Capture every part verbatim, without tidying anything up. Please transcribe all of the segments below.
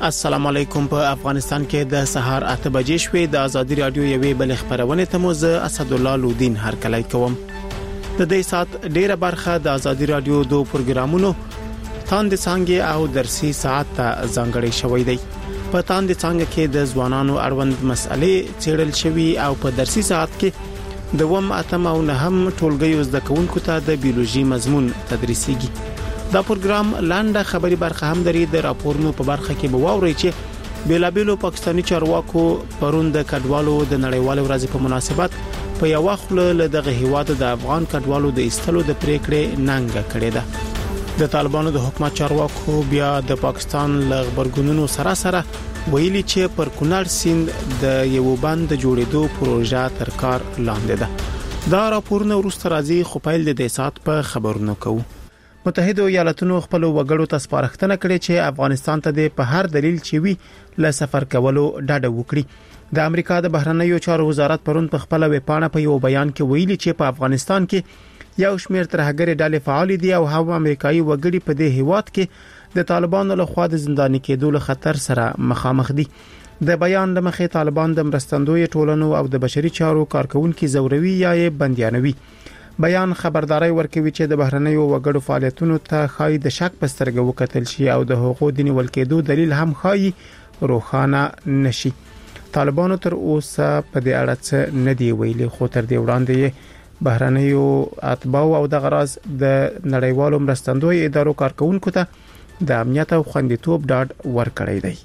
السلام علیکم. په افغانستان کې د سهار اته بجې شوې د ازادي رادیو یوې بل خبرونه ته مو زه اسد الله لودین هر کله کوم. د دې سات ډیره برخه د ازادي رادیو دوه پروګرامونو تاند څنګه او درسي ساعت ته ځانګړی شوی دی. په تاند څنګه کې د ځوانانو اړوند مسلې چیرل شوی او په درسي ساعت کې د وم اتم او نهم ټولګي زده کوونکو ته د بیولوژي مضمون تدریسيږي. دا پروګرام لاندې خبري برخه هم لري. د راپورونو په برخه کې به واوري چې بیلابیلو پاکستاني چارواکو پرون د کډوالو د نړیوال ورځ په مناسبت په یو وخت له دغه هیواد د افغان کډوالو د ایستلو د پریکړې ننګه کړې ده. د طالبانو د حکومت چارواکو بیا د پاکستان له خبرګونونو سره سره ویلي چې پر کونړ سیند د یو بند جوړېدو پروژه تر کار لاندې ده. دا راپورونه ورسته راځي خو پیل د دې سات په خبرونو کوو. متحده ایالاتونو خپل وګړو ته سپارښتنه کړې چې افغانستان ته د په هر دلیل چې وی له سفر کولو ډاډه وکړي. د امریکا د بهرنیو چارو وزارت پرون په خپل ویبپاڼه په یو بیان کې ویلي چې په افغانستان کې یو شمېر ترهګري ډلې فعال دي او هم امریکایي وګړي په دې هیواد کې د طالبانو له خوا د زنداني کېدو له خطر سره مخامخ دي. د بیان د مخې طالبان د مرستندوی ټولنو او د بشري چارو کارکونکو زوروي یا بنديانوي. بیان خبرداري ورکوي چې د بهرنیو وګړو فعالیتونو ته خای د شک پسترګه وکتل شي او د حقوقو د نیول کېدو دلیل هم خای روخانه نشي. طالبانو تر اوسه په دې اړه څه نه دی ویلي خو تر دې وړاندې بهرنیو اتباع او د غراز د نړیوالو مرستندوی ادارو کارکونکو ته د امنیت او خوندیتوب ډاډ ورکړی دی.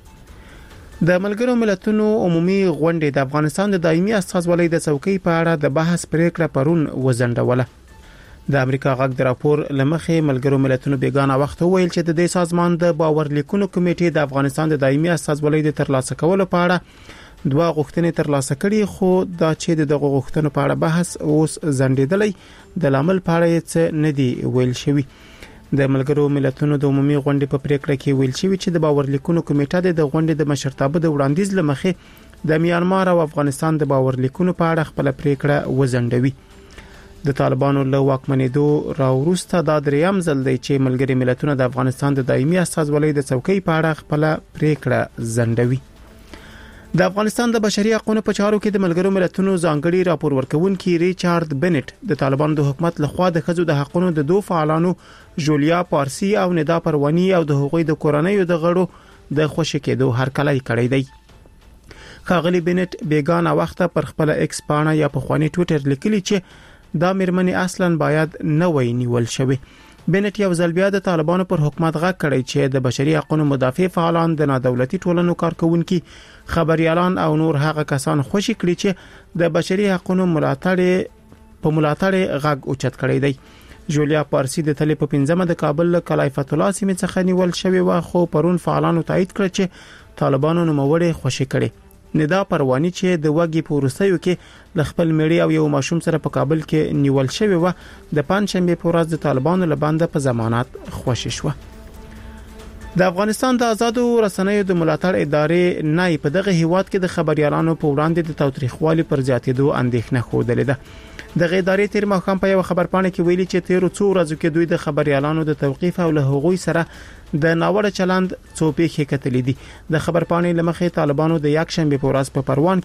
د ملګرو ملتونو عمومي غونډه د افغانستان د دایمي استازولۍ د څوکۍ په اړه د بحث پریکړه پرون وزندوله. د امریکا غږ د راپور لمخې ملګرو ملتونو بیگانه وخت ویل چې د دې سازمان د باور لیکونو کمیټې د افغانستان د دایمي استازولۍ د ترلاسه کولو په اړه دوه غوښتنې ترلاسه کړي خو دا چې د غوښتنو په اړه بحث اوس زندیدلې د لامل په اړه څه نه دی ویل شوی. د ملګرو ملتونو د عمومي غونډې په پریکړه کې ویل شوی چې د باور لیکونو کمیټه د غونډې د مشرتابه د وړاندیز لمخې د میانمار او افغانستان د باور لیکونو په اړه خپل پریکړه وزندوي. د طالبانو له واکمنېدو راوروسته دا دریم ځل دی چې ملګري ملتونه د افغانستان د دایمي استازولۍ د څوکۍ په اړه خپل پریکړه زندوي. د افغانستان د بشري حقوقو په چارو کې د ملګرو ملتونو ځانګړي راپور ورکونکي ریچارډ بنټ د طالبانو د حکومت لخوا د خځو د حقوقو د دوه فعالانو جولیا پارسی او ندا پروانی او د حقوقي د کورنۍ د غړو د خوشی کېدو هرکلی کړی دی. خاغلی بنټ بیگانه وخت پر خپل ایکس پاڼه یا په خواني ټوئیټر لیکلی چې دا مرمنې اصلا باید نه وای نیول شوی. بنټ یو ځل بیا د طالبانو پر حکومت غږ کړی چې د بشري حقوقو مدافع فعالان د نادولتي ټولنو کارکونکو خبريالان او نور هغه کسان خوشی کړي چې د بشري حقوقو ملاتړ په ملاتړ غږ اوچت کړی دی. جولیا پارسی د تلې په پنځمه د کابل کلایفت الله سیمې څخه نیول شوی و خو پرون فعالانو تایید کړ چې طالبانو نوموړي خوشی کړي. ندا پروانی چې د وګي پورستیو کې ل خپل میړي او یو ماشوم سره په کابل کې نیول شوی و د پنځشنبه په ورځ د طالبانو لبانده په ضمانت خوشی شو. د افغانستان د آزادو رسنیو د ملاتړ ادارې نه په دغه هیواد کې د خبريالانو په وړاندې د تاوتریخوالي پر زیاتېدو اندېښنه خوده ده. د غیدارې تیر مخکم په یو خبرپاڼه کې ویلي چې تیر څو ورځې کې دوی د خبريالانو د توقيف او له هغوی سره د ناوړه چلند څوپې کې کتلې دي. د خبرپاڼې لمخې طالبانو د یک شنبه په ورځ په پروان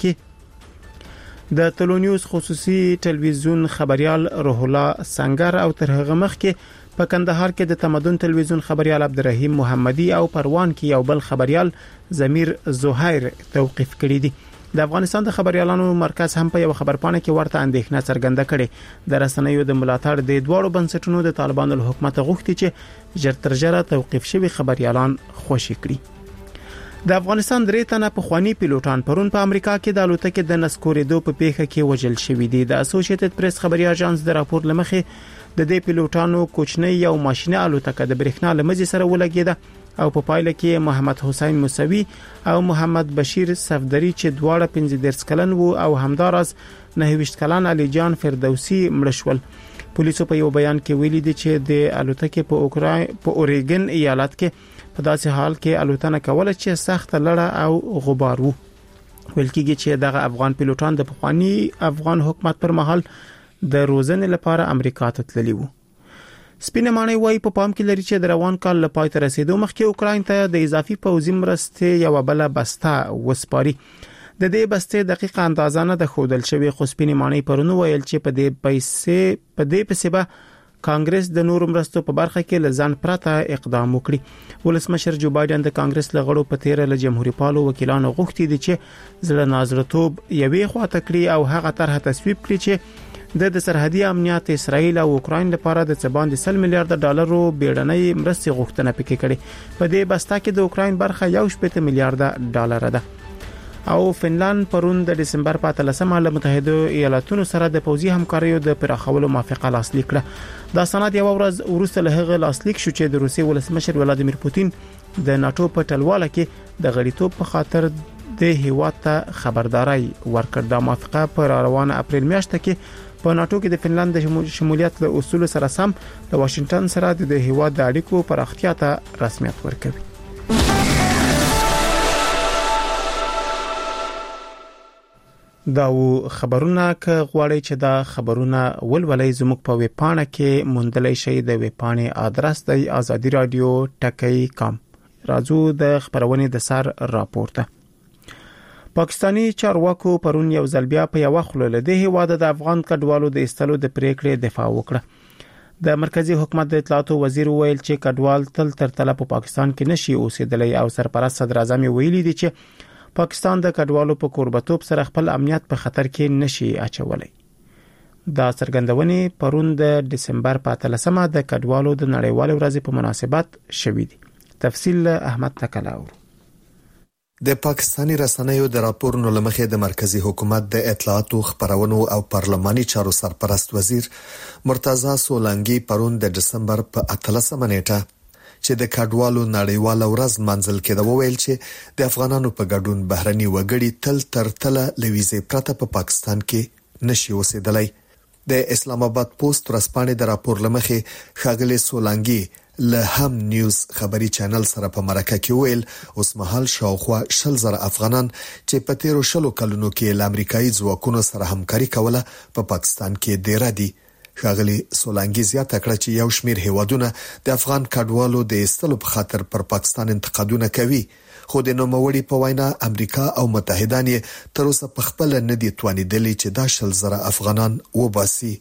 کې د تلونیوز خصوصي ټلویزیون خبريال روح الله سنگر او تر هغه مخ کې په کندهار کې د تمدن ټلویزیون خبريال عبدالرحیم محمدي او پروان کې یو بل خبريال ضمیر زهیر توقيف کړی دي. د افغانستان د خبريالانو مرکز هم په یو خبرپاڼه کې ورته اندېښنه څرګنده کړې. د رسنیو د ملاتړ د دوړو بنسټونو د طالبانو له حکومت غوښتي چې ژرترژره توقيف شوی خبريالان خوشی کړي. د افغانستان درې تنه په خواني پیلوټان پرون په امریکا کې د الوتکې د نسکورېدو په پیښه کې وژل شوی دي. د اسوسییټډ پریس خبري اژانس د راپور لمخې د دې پیلوټانو کوچنی یو ماشینه الوتکه د برېښنا لمزي سره ولګیده او په پایله کې محمد حسین موسوي او محمد بشیر صفدری چې دواړه پنځه دېرش کلن وو او همدارس نهه ویشت کلن علي جان فردوسی مړ شول. پولیسو په یو بیان کې ویلي دي چې د الوتکې په اوکرای په اوريګن ایالت کې په داسې حال کې الوتنه کوله چې سخت لړه او غبار وو. ویل کېږي چې دغه افغان پیلوټان د پخوانی افغان حکومت پر مهال د روزنې لپاره امریکا ته تللي وو. سپینمانه وای په پام کې لري چې د روان کال له پای ته رسیدو مخکې اوکراین ته د اضافي پوځي مرستې یو بل بسته وسپاري. د دې بسته دقیقه اندازه نه د خودل شوی خو سپینمانه پرونو ویل چې په دې پیسې په دې پیسې به کانګرس د نور مرستو په برخه کې لزان پرته اقدام وکړي. ولسمشر جو بایدن د کانګرس لغړو په تیر له جمهوریت پالو وکیلانو غوښتي دي چې زړه نازرتوب یوې خواته کړی او هغه طرح تصویب کړي چې د سرحدي امنیت اسرائیل او اوکراین لپاره د څبان د سل میلیارډ ډالرو بیړنۍ مرستې غوښتنه پکې کړي. په دې بسته کې د اوکراین برخه یو شپږ میلیارډ ډالر ده. او فنلند پرون د دسمبر په اتلسمه له متحده ایالاتونو سره د پوځي همکاریو د پراخولو موافقه لاسلیک کړه. دا سند یو ورځ وروسته له هغه لاسلیک شو چې د روسي ولسمشر ولادیمیر پوتین د ناتو په ټلواله کې د غړیتوب په خاطر د هیواد ته خبرداري ورکړه. د موافقه پر روانه اپریل میاشت کې په ناتو کې د فنلند د شمولیت له اصول سره سم د واشنگټن سره د هیواد د اړیکو پراختیا ته رسمیت ورکوي. دا و خبرونه ک غواړي چې دا خبرونه ولولې زموږ په ویب پاڼه کې موندلای شئ. د ویب پاڼې ادرس د ازادي رادیو ټکی کام. راځو د خبرونه د سر راپورته. پاکستانی چارواکو پرون یو ځل بیا په یو خلل د هیواد د افغان کډوالو د استلو د پریکړې دفاع وکړه. د مرکزی حکومت د اطلاعاتو وزیر ویل چې کډوال تل تر تله په پاکستان کې نشي اوسېدلی او سرپرست صدر اعظم ویلي دي چې پاکستان د کډوالو په قربتوب سره خپل امنیت په خطر کې نشي اچولای. دا څرګندونې پرون د دسمبر په اتلسمه د کډوالو د نړیوال ورځې په مناسبت شوې دي. تفصیل احمد تکلاور. د پاکستانی رسنیو د راپورونو لمخې د مرکزی حکومت د اطلاعاتو خبرونو او پارلماني چارو سرپرست وزیر مرتضی سولنګي پرون د دسمبر په اتلسمه نیټه چې د کډوالو نړیوال ورځ منځل کې دا وویل چې د افغانانو په ګډون بهرني وګړي تل تر تله لويزه پرته په پاکستان کې نشي اوسېدلای. د اسلام آباد پوسټ ورځپاڼې د راپور لمخې خاغلی سولنګي له هم نیوز خبري چینل سره په مرکه کې ویل اوس مهال شاوخوا شل زره افغانان چې په تیرو شلو کلونو کې له امریکایي ځواکونو سره همکاري کوله په پاکستان کې ډیر دي. خاغلی سولنګي زیاته کړه چې یو شمیر هیوادونه د افغان کډوالو د استلو په خاطر پر پاکستان انتقادونه کوي خو د نوموړي په وینا امریکا او متحدان یې تر اوسه په خپل نه دي توانیدلي چې دا شل زره افغانان وباسي.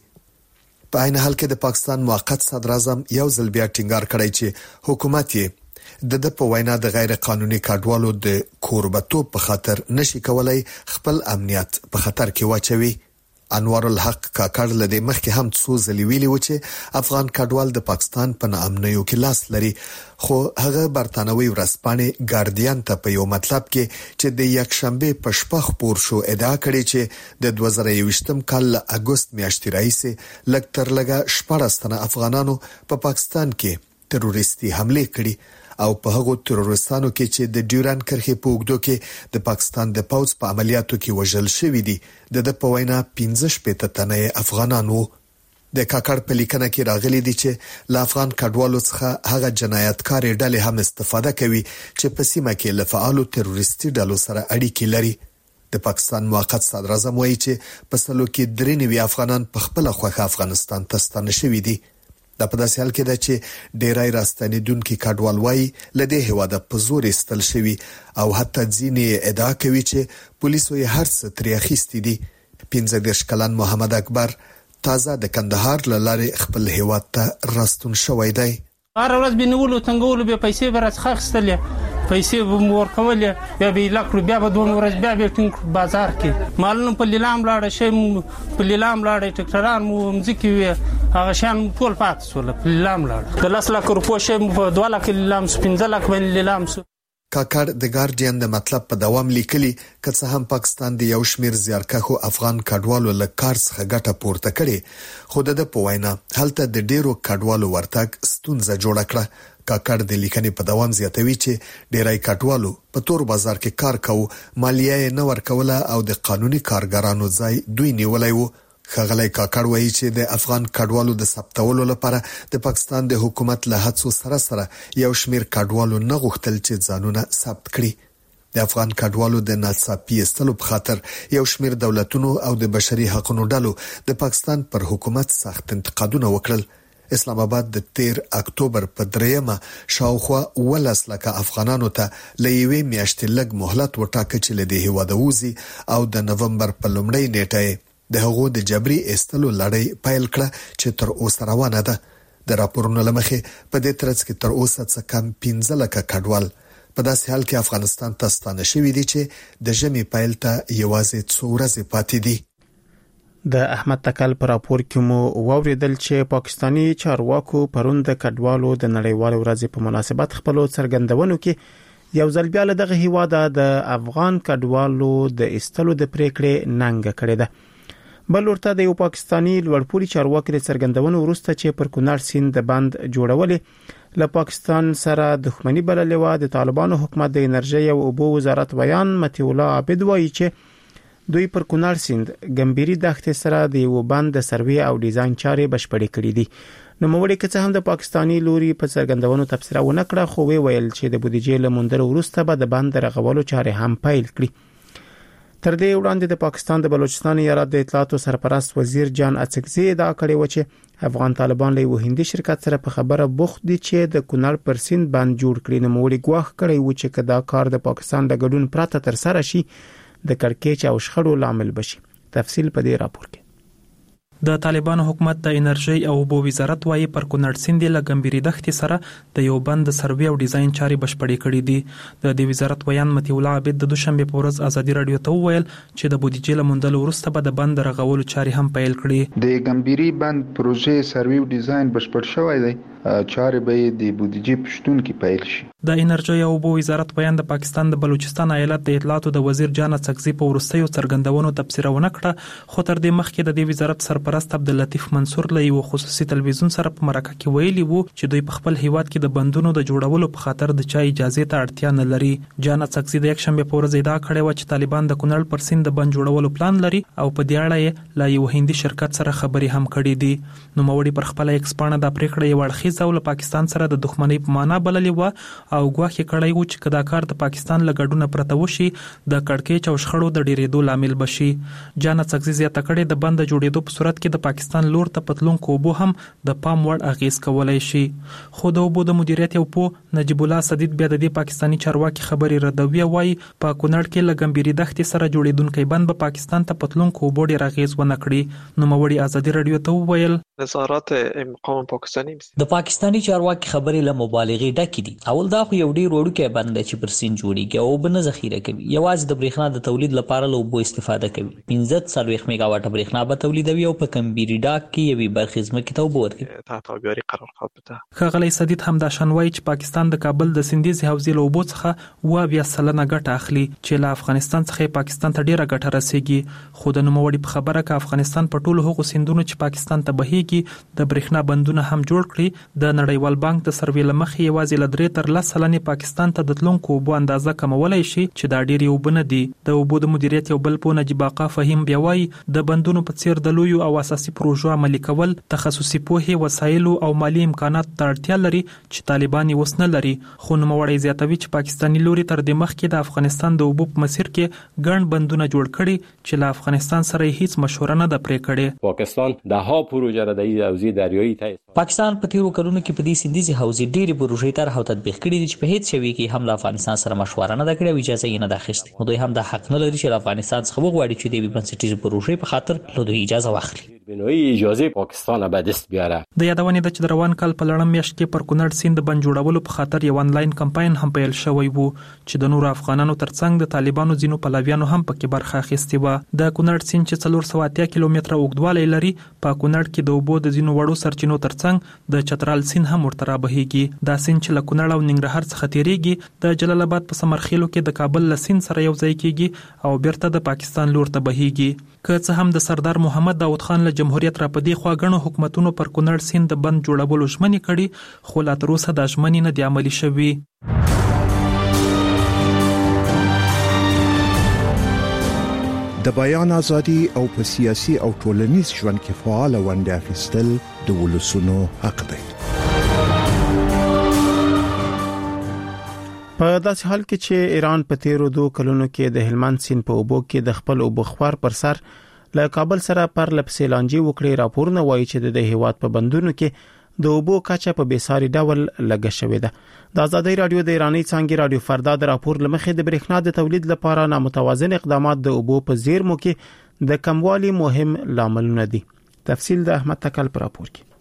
په عین حال کې د پاکستان موقت صدر اعظم یو ځل بیا ټینګار کړی چې حکومت یې د د په وینا د غیر قانوني کډوالو د قربتوب په خاطر نشي کولای خپل امنیت په خطر کې واچوي. انوار الحق کاکړ لدې مخکې هم څو ځلې ویلي و چې افغان کډوال د پاکستان په نامنیو کې لاس لري خو هغه برتانوي ورځپاڼې ګارډین ته په یو مطلب کې چې د یک شنبه په شپه خبر شو ادعا کړې چې د دوه زره یوویشتم کال اگست میاشتې راهیسې لږ تر لږه شپږ تنه افغانانو په پاکستان کې تروریستي حمله کړې او په هغو تروریستانو کې چې د ډیورن کرښې په اوږدو کې د پاکستان د پوځ په عملیاتو کې وژل شوی دي د د په وینا پنځه شپږ تنه افغانانو. د کاکړ په لیکنه کې راغلي دي چې له افغان کډوالو څخه هغه جنایتکار ډلې هم استفاده کوي چې په سیمه کې له فعالو تروریستي ډلو سره اړیکې لري. د پاکستان موقت صدر اعظم وایي چې په سلو کې درې نوي افغانان په خپل خوخه افغانستان ته ستانه شوي دي. دا په داسې حال کې ده چې ډیرای راستنیدونکو کډوال وایي لدې هواده په زور استل شوی او حتی ځینې ادعا کوي چې پولیسو یې هر څه ترې اخیستي دي. پنځه دېرش کلن محمد اکبر تازه د کندهار له لارې خپل هیواد ته راستون شوی دی. هر ورځ به نیولو تنګولو به پیسې به راڅخه اخیستلې پیسې به مو ورکولې بیا به لاکړو بیا به دوه ورځې بیا به ټینګ بازار کې مالونه په لیلام لاړه شي په لیلام لاړه ټکټران مو مزکی وي هغه شان ټول پات سول په لیلام لاړه د لاس لاک روپو شي په دوه لاک لیلام پنځه لاک باندې لیلام سو. کاکړ د ګارډین د مطلب په دوام لیکلي که څه هم پاکستان د یو شمیر زیارکښو افغان کډوالو له کار څخه ګټه پورته کړي خو د په وینا هلته د ډیرو کډوالو ورتګ ستونزه جوړه کړه. کاکړ د لیکنې په دوام زیاتوي چې ډیرای کډوالو په تور بازار کې کار کوي مالیه یې نه ورکوله او د قانوني کارګرانو ځای دوی نیولای وو. خغلی کاکړ وایي چې د افغان کډوالو د ثبتولو لپاره د پاکستان د حکومت له هڅو سره سره یو شمیر کډوالو نه غوښتل چې ځانونه ثبت کړي. د افغان کډوالو د ناڅاپي استلو په خاطر یو شمیر دولتونو او د بشري حقوقو ډلو د پاکستان پر حکومت سخت انتقادونه وکړل. اسلام آباد د تیر اکتوبر په دریمه شاوخوا ولس لکه افغانانو ته لېوي میاشتې لګ مهلت وټاکه چې له هیواد ووزي او د نومبر په لومړۍ نیټه د هغو د جبري استلو لړۍ پیل کړه چې تر اوسه روانه ده. د راپورونو لمخې په دې ترڅ کې تر اوسه څه کم پنځه لکه کډوال په داسې حال کې افغانستان ته ستانه شوي دي چې د ژمي پیل ته یوازې څو ورځې پاتې دي. د احمد تکل پر راپور کې مو ووریدل چې پاکستانی چارواکو پرون د کډوالو د نړیوال ورځې په مناسبت خپل څرګندونو کې یو ځل بیا له دغه هیواده د افغان کډوالو د استلو د پریکړې ننګ کړې ده. بل ورته د یو پاکستانی لوړپوړي چارواکي څرګندونو وروسته چې پر کونړ سیند د بند جوړولې له پاکستان سره دښمنی بللې و. د طالبانو حکومت د انرژي او اوبو وزارت بیان متي الله عابد وایي چې دوی پر کونړ سیند ګمبيري دښتې سره د یو بند د سروي او ډیزاین چارې بشپړې کړې دي. نو موږ که څه هم د پاکستانی لوري په څرګندونو تبصره ونه کړه خو وی ویل چې د بودیجې له موندلو وروسته به د بند رغولو چارې هم پیل کړي. تر دې وړاندې د پاکستان د بلوچستان ایالت د اطلاعات سرپرست وزیر جان اڅکزي ادعا کړې و چې افغان طالبان له یو هندي شرکت سره په خبره بوخت دي چې د کونړ پر سیند بند جوړ کړي. نو موږ ګواښ کړی و چې کدا کار د پاکستان د ګډون پرته تر سره شي د کړکېچ او شخړو لامل بشي. تفصیل په دې راپور کې. د طالبانو حکومت د انرژي او اوبو وزارت وايي پر کونړ سیند له ګمبيري دښتې سره د یو بند سروي او ډیزاین چارې بشپړې کړې دي. د دې وزارت بیان متي الله عابد د دوشنبه په ورځ ازادي رادیو ته وویل چې د بودیجې له موندلو وروسته به د بند رغولو چارې هم پیل کړي. د ګمبيري بند پروژې سروي او ډیزاین بشپړ شوی دی. چارې به د بودیجې پښتون کې پیل شي. د انرژي او اوبو وزارت بیان د پاکستان د بلوچستان ایالت د اطلاعاتو د وزیر جان اڅکزي په ورستیو څرګندونو تبصره ونه کړه خو تر دې مخکې د دې وزارت سرپرست عبداللطیف منصور له یو خصوصي تلویزیون سره په مرکه کې ویلي وو چې دوی په خپل هیواد کې د بندونو د جوړولو په خاطر د چا اجازه ته اړتیا نه لري. جان اڅکزي د یک شنبه په ورځ ادعا کړې و چې طالبان د کونړ پر سیند د بند جوړولو پلان لري او په دې اړه یې له یو هندي شرکت سره خبرې هم کړې دي. نو موړي پر خپل ایکس پاڼه د پریکړې یو اړخیز او پاکستان سره د دښمنۍ په معنا بللې و او ګواښ کړی و چې کدا کار د پاکستان له ګډونه پرته وشي د کړکېچ او شخړو د ډیرېدو لامل بشي. جان اڅکزي زیاته کړې د بند جوړېدو په صورت کې د پاکستان لور ته پتلونکو اوبو هم د پام وړ اغیز کولای شي. خو د اوبو د مدیریت یو په نجیب الله سدید بیا د دې پاکستانی چارواکي خبري ردوي وایي په کونړ کې له ګمبيري دښتې سره جوړېدونکي بند په پاکستان ته پتلونکو اوبو ډیر اغیز ونه کړي. نو موړي ازادي رادیو ته وویل نظارات مقام پاکستانی د پاکستانی چارواکي خبري له مبالغې ډکې دي. اول دا خو یو ډیر وړوکی بند چې پر سین جوړیږي او بنه ذخیره کوي. یوازې د برېښنا د تولید لپاره له اوبو استفاده کوي. پنځه څلوېښت میگا واټه برېښنا به تولیدوي او په ګمبيري ډاک کې یوې برخې ځمکې ته اوبه ورکوي. تحت آبیاري قرارداد بده. ښاغلی سدید هم دا شان وایي چې پاکستان د کابل د سندیز حوزې له اوبو څخه اوه اویا سلنه ګټه اخلي چې له افغانستان څخه پاکستان ته ډیره ګټه رسیږي. خو د نوموړي په خبره کې افغانستان په ټولو هغو سیندونو چې پاکستان ته بهیږي د برېښنا بندونه هم جوړ کړي. د نړیوال بانک د سروې له مخې یوازې له درې تر لس سلنې پاکستان ته د تلونکو اوبو اندازه کمولای شي چې دا ډېرې اوبه نه دي. د اوبو د مدیریت یو بل پوه نجیب آقا فهیم بیا وایي د بندونو په څیر د لویو او اساسي پروژو عملي کول تخصصي پوهې، وسایلو او مالی امکاناتو ته اړتیا لري چې طالبان یې اوس نه لري. خو نوموړی زیاتوي چې پاکستاني لوري تر دې مخکې د افغانستان د اوبو په مسیر کې ګڼ بندونه جوړ کړي چې له افغانستان سره هیڅ مشوره نه ده پرې کړې. پاکستان ده ها پروژه را د حوزې دریایي ته پاکستان په تیرو کلونو کې په دې سیندیزي حوزې ډېرې پروژې طرح او تطبیق کړي دي چې په هیڅ شوي کې هم له افغانستان سره مشوره نه ده کړې او اجازه یې نه ده اخیستې. نو دوی هم دا حق نه لري چې له افغانستان څخه وغواړي چې د یوې بنسټیزې پروژې په خاطر له دوی اجازه واخلي. بنوي اجازه پاکستان به دست بیاره. د یادونې د چې د روان کال په لړم میاشت کې پر کونړ سیند بند جوړولو په خاطر یو انلاین کمپاین هم پیل شوی وو چې د نورو افغانانو ترڅنګ د طالبانو ځینو پلویانو هم پکې برخه اخیستې وه. د کونړ سیند چې څلور سوه اتیا کیلومتره اوږدوالی لري په کونړ کې د اوبو د ځینو وړو سرچینو ترڅنګ د چترال سیند هم ورته رابهیږي. دا سیند چې له کونړ او ننګرهار څخه تیریږي د جلال آباد په سمرخیلو کې د کابل له سیند سره یو ځای کیږي او بیرته د پاکستان لور ته بهیږي. که څه هم د سردار محمد داود خان له جمهوریت را پدې خوا غنو حکومتونو پر کونړ سیند د بند جوړولو ژمنې کړي خو لا تر اوسه دا ژمنې نه دي عملي شوي. د بیان ازادي او په سیاسي او ټولنیز ژوند کې فعال ونډه اخیستل د ولسونو حق دی. په داسې حال کې چې ایران په تیرو دوه کلونو کې د هلمند سیند په اوبو کې د خپل اوبخوار پر سر له کابل سره پر لپسې لانجې وکړي، راپورونه وایي چې د هیواد په بندونو کې د اوبو کچه په بیساري ډول لګه شوې ده. د ازادي رادیو د ایرانی څنګه رادیو فردا د راپور لمخې د برېښنا د تولید لپاره نامتوازن اقدامات د اوبو په زیرمو کې د کموالي مهم لاملونه دي. تفصیل د احمد تکل پر راپور کې.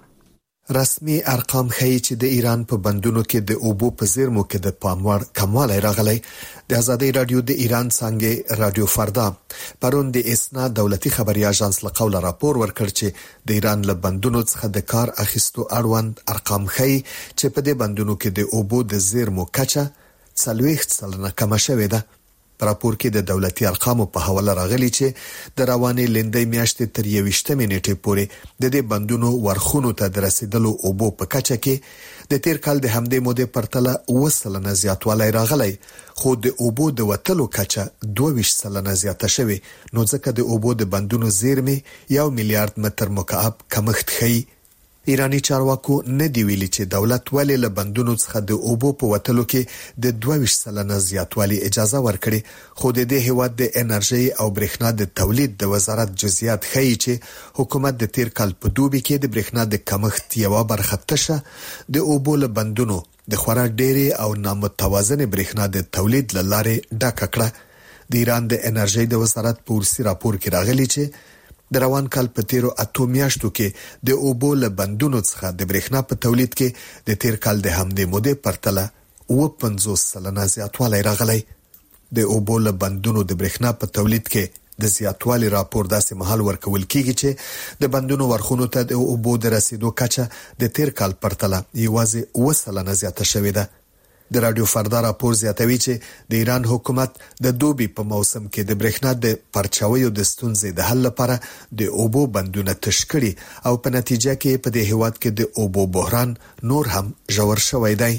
رسمي ارقام ښیي چې د ایران په بندونو کې د اوبو په زیرمو کې د پاموړ کموالی راغلی. د ازادي رادیو د ایران څنګه رادیو فردا پرون د اسنا دولتي خبري اژانس له قوله راپور ورکړ چې د ایران له بندونو څخه د کار اخیستو اړوند ارقام ښیي چې په دې بندونو کې د اوبو د زیرمو کچه څلوېښت سلنه کمه شوې ده. په راپور کې د دولتي ارقامو په حواله راغلي چې د روانې لندۍ میاشتې تر یوویشتمې نیټې پورې د دې بندونو ورخونو ته د رسیدلو اوبو په کچه کې د تیر کال د همدې مودې پرتله اوه سلنه زیاتوالی راغلی، خو د اوبو د وتلو کچه دوه ویشت سلنه زیاته شوې، نو ځکه د اوبو د بندونو زیرمې یو میلیارډ متر مکعب کمښت ښیي. ایرانی چارواکو نه دی ویلي چې دولت ولې له بندونو څخه د اوبو په وتلو کې د دوه ویشت سلنه زیاتوالی اجازه ورکړي، خو د دې هیواد د انرژي او برېښنا د تولید د وزارت جزئیات ښیي چې حکومت د تیر کال په دوبي کې د برېښنا د کمښت یوه برخه تشه د اوبو له بندونو د خورا ډېرې او نامتوازن برېښنا د تولید له لارې ډکه کړه. د ایران د انرژي د وزارت په ورسي راپور کې راغلي چې د روان کال په تیرو اتو میاشتو کې د اوبو له بندونو څخه د برېښنا په تولید کې د تیر کال د همدې مودې پرتله اوه پنځوس سلنه زیاتوالی راغلی. د اوبو له بندونو د برېښنا په تولید کې د زیاتوالی راپور داسې مهال ورکول کیږي چې د بندونو ورخونو ته د اوبو د رسیدو کچه د تیر کال پرتله یوازې اوه سلنه زیاته شوې ده. د رادیو فردا راپور زیاتوي چې د ایران حکومت د دوبي په موسم کې د برېښنا د پرچاویو د ستونزې د حل لپاره د اوبو بندونه تش کړي او په نتیجه کې په دې هیواد کې د اوبو بحران نور هم ژور شوی دی.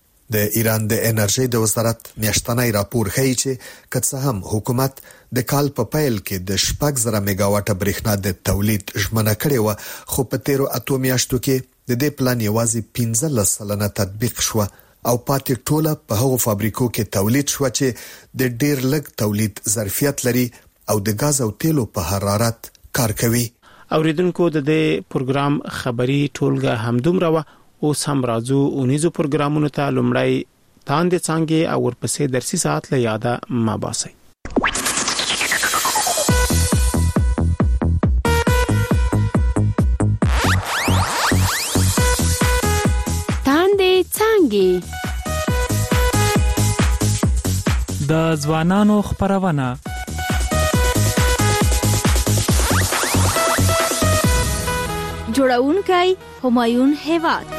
د ایران د انرژي د وزارت میاشتنی راپور ښیي چې که څه هم حکومت د کال په پیل کې د شپږ زره میگاواټه برېښنا د تولید ژمنه کړې وه، خو په تیرو اتو میاشتو کې د دې پلان یوازې پنځلس سلنه تطبیق شوه او پاتې ټوله په هغو فابریکو کې تولید شو چې د ډیر لږ تولید ظرفیت لري او د غاز او تیلو په حرارت کار کوي. اوریدونکو د دې پروګرام خبري ټولګه همدومره و. اوس هم راځو اونیزو پروګرامونو ته. لومړی تاند څنګه او ورپسې درسي ساعت له یاده ما باسي. د ځوانانو خبرونه جوړونکی همایون هیواد.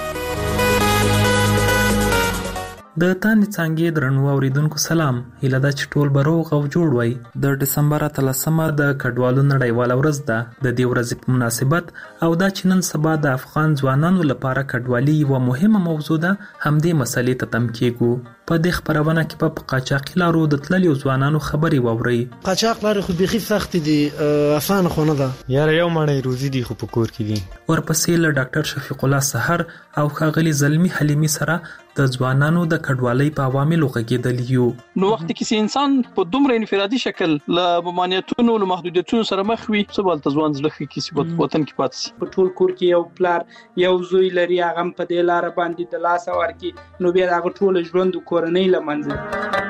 د تاند څنګه درنو اوریدونکو سلام. هیله ده چې ټول بروغ او جوړ وي. د ډسمبر اتلسمه د کډوالو نړیواله ورځ ده. د دې ورځې په مناسبت او دا چې نن سبا د افغان ځوانانو لپاره کډوالي یوه مهمه موضوع ده، همدې مسلې ته تم کېږو. په دې خبرونه کې په قاچاقي لارو د تللیو ځوانانو خبرې واورئ. قاچاق لارې خو بيخي سخت دي، اسانه خو نه ده. یاره یو مړی روزي دي خو په کور کې دي. ورپسې له ډاکټر شفیق الله سحر او ښاغلي زلمی حلیمی سره د ځوانانو د کډوالۍ په عواملو غږېدل یو. نو وخت کې انسان په دومره انفرادي شکل له ممانعتونو له محدودیتونو سره مخ وي، څه بل ځوان ځلخي کې چې وطن کې پاتې په ټول کور کې یو پلار یو زوی لري، هغه په دې لار باندې د لاس ورکی، نو بیا هغه ټول ژوند کورنۍ لمنځه.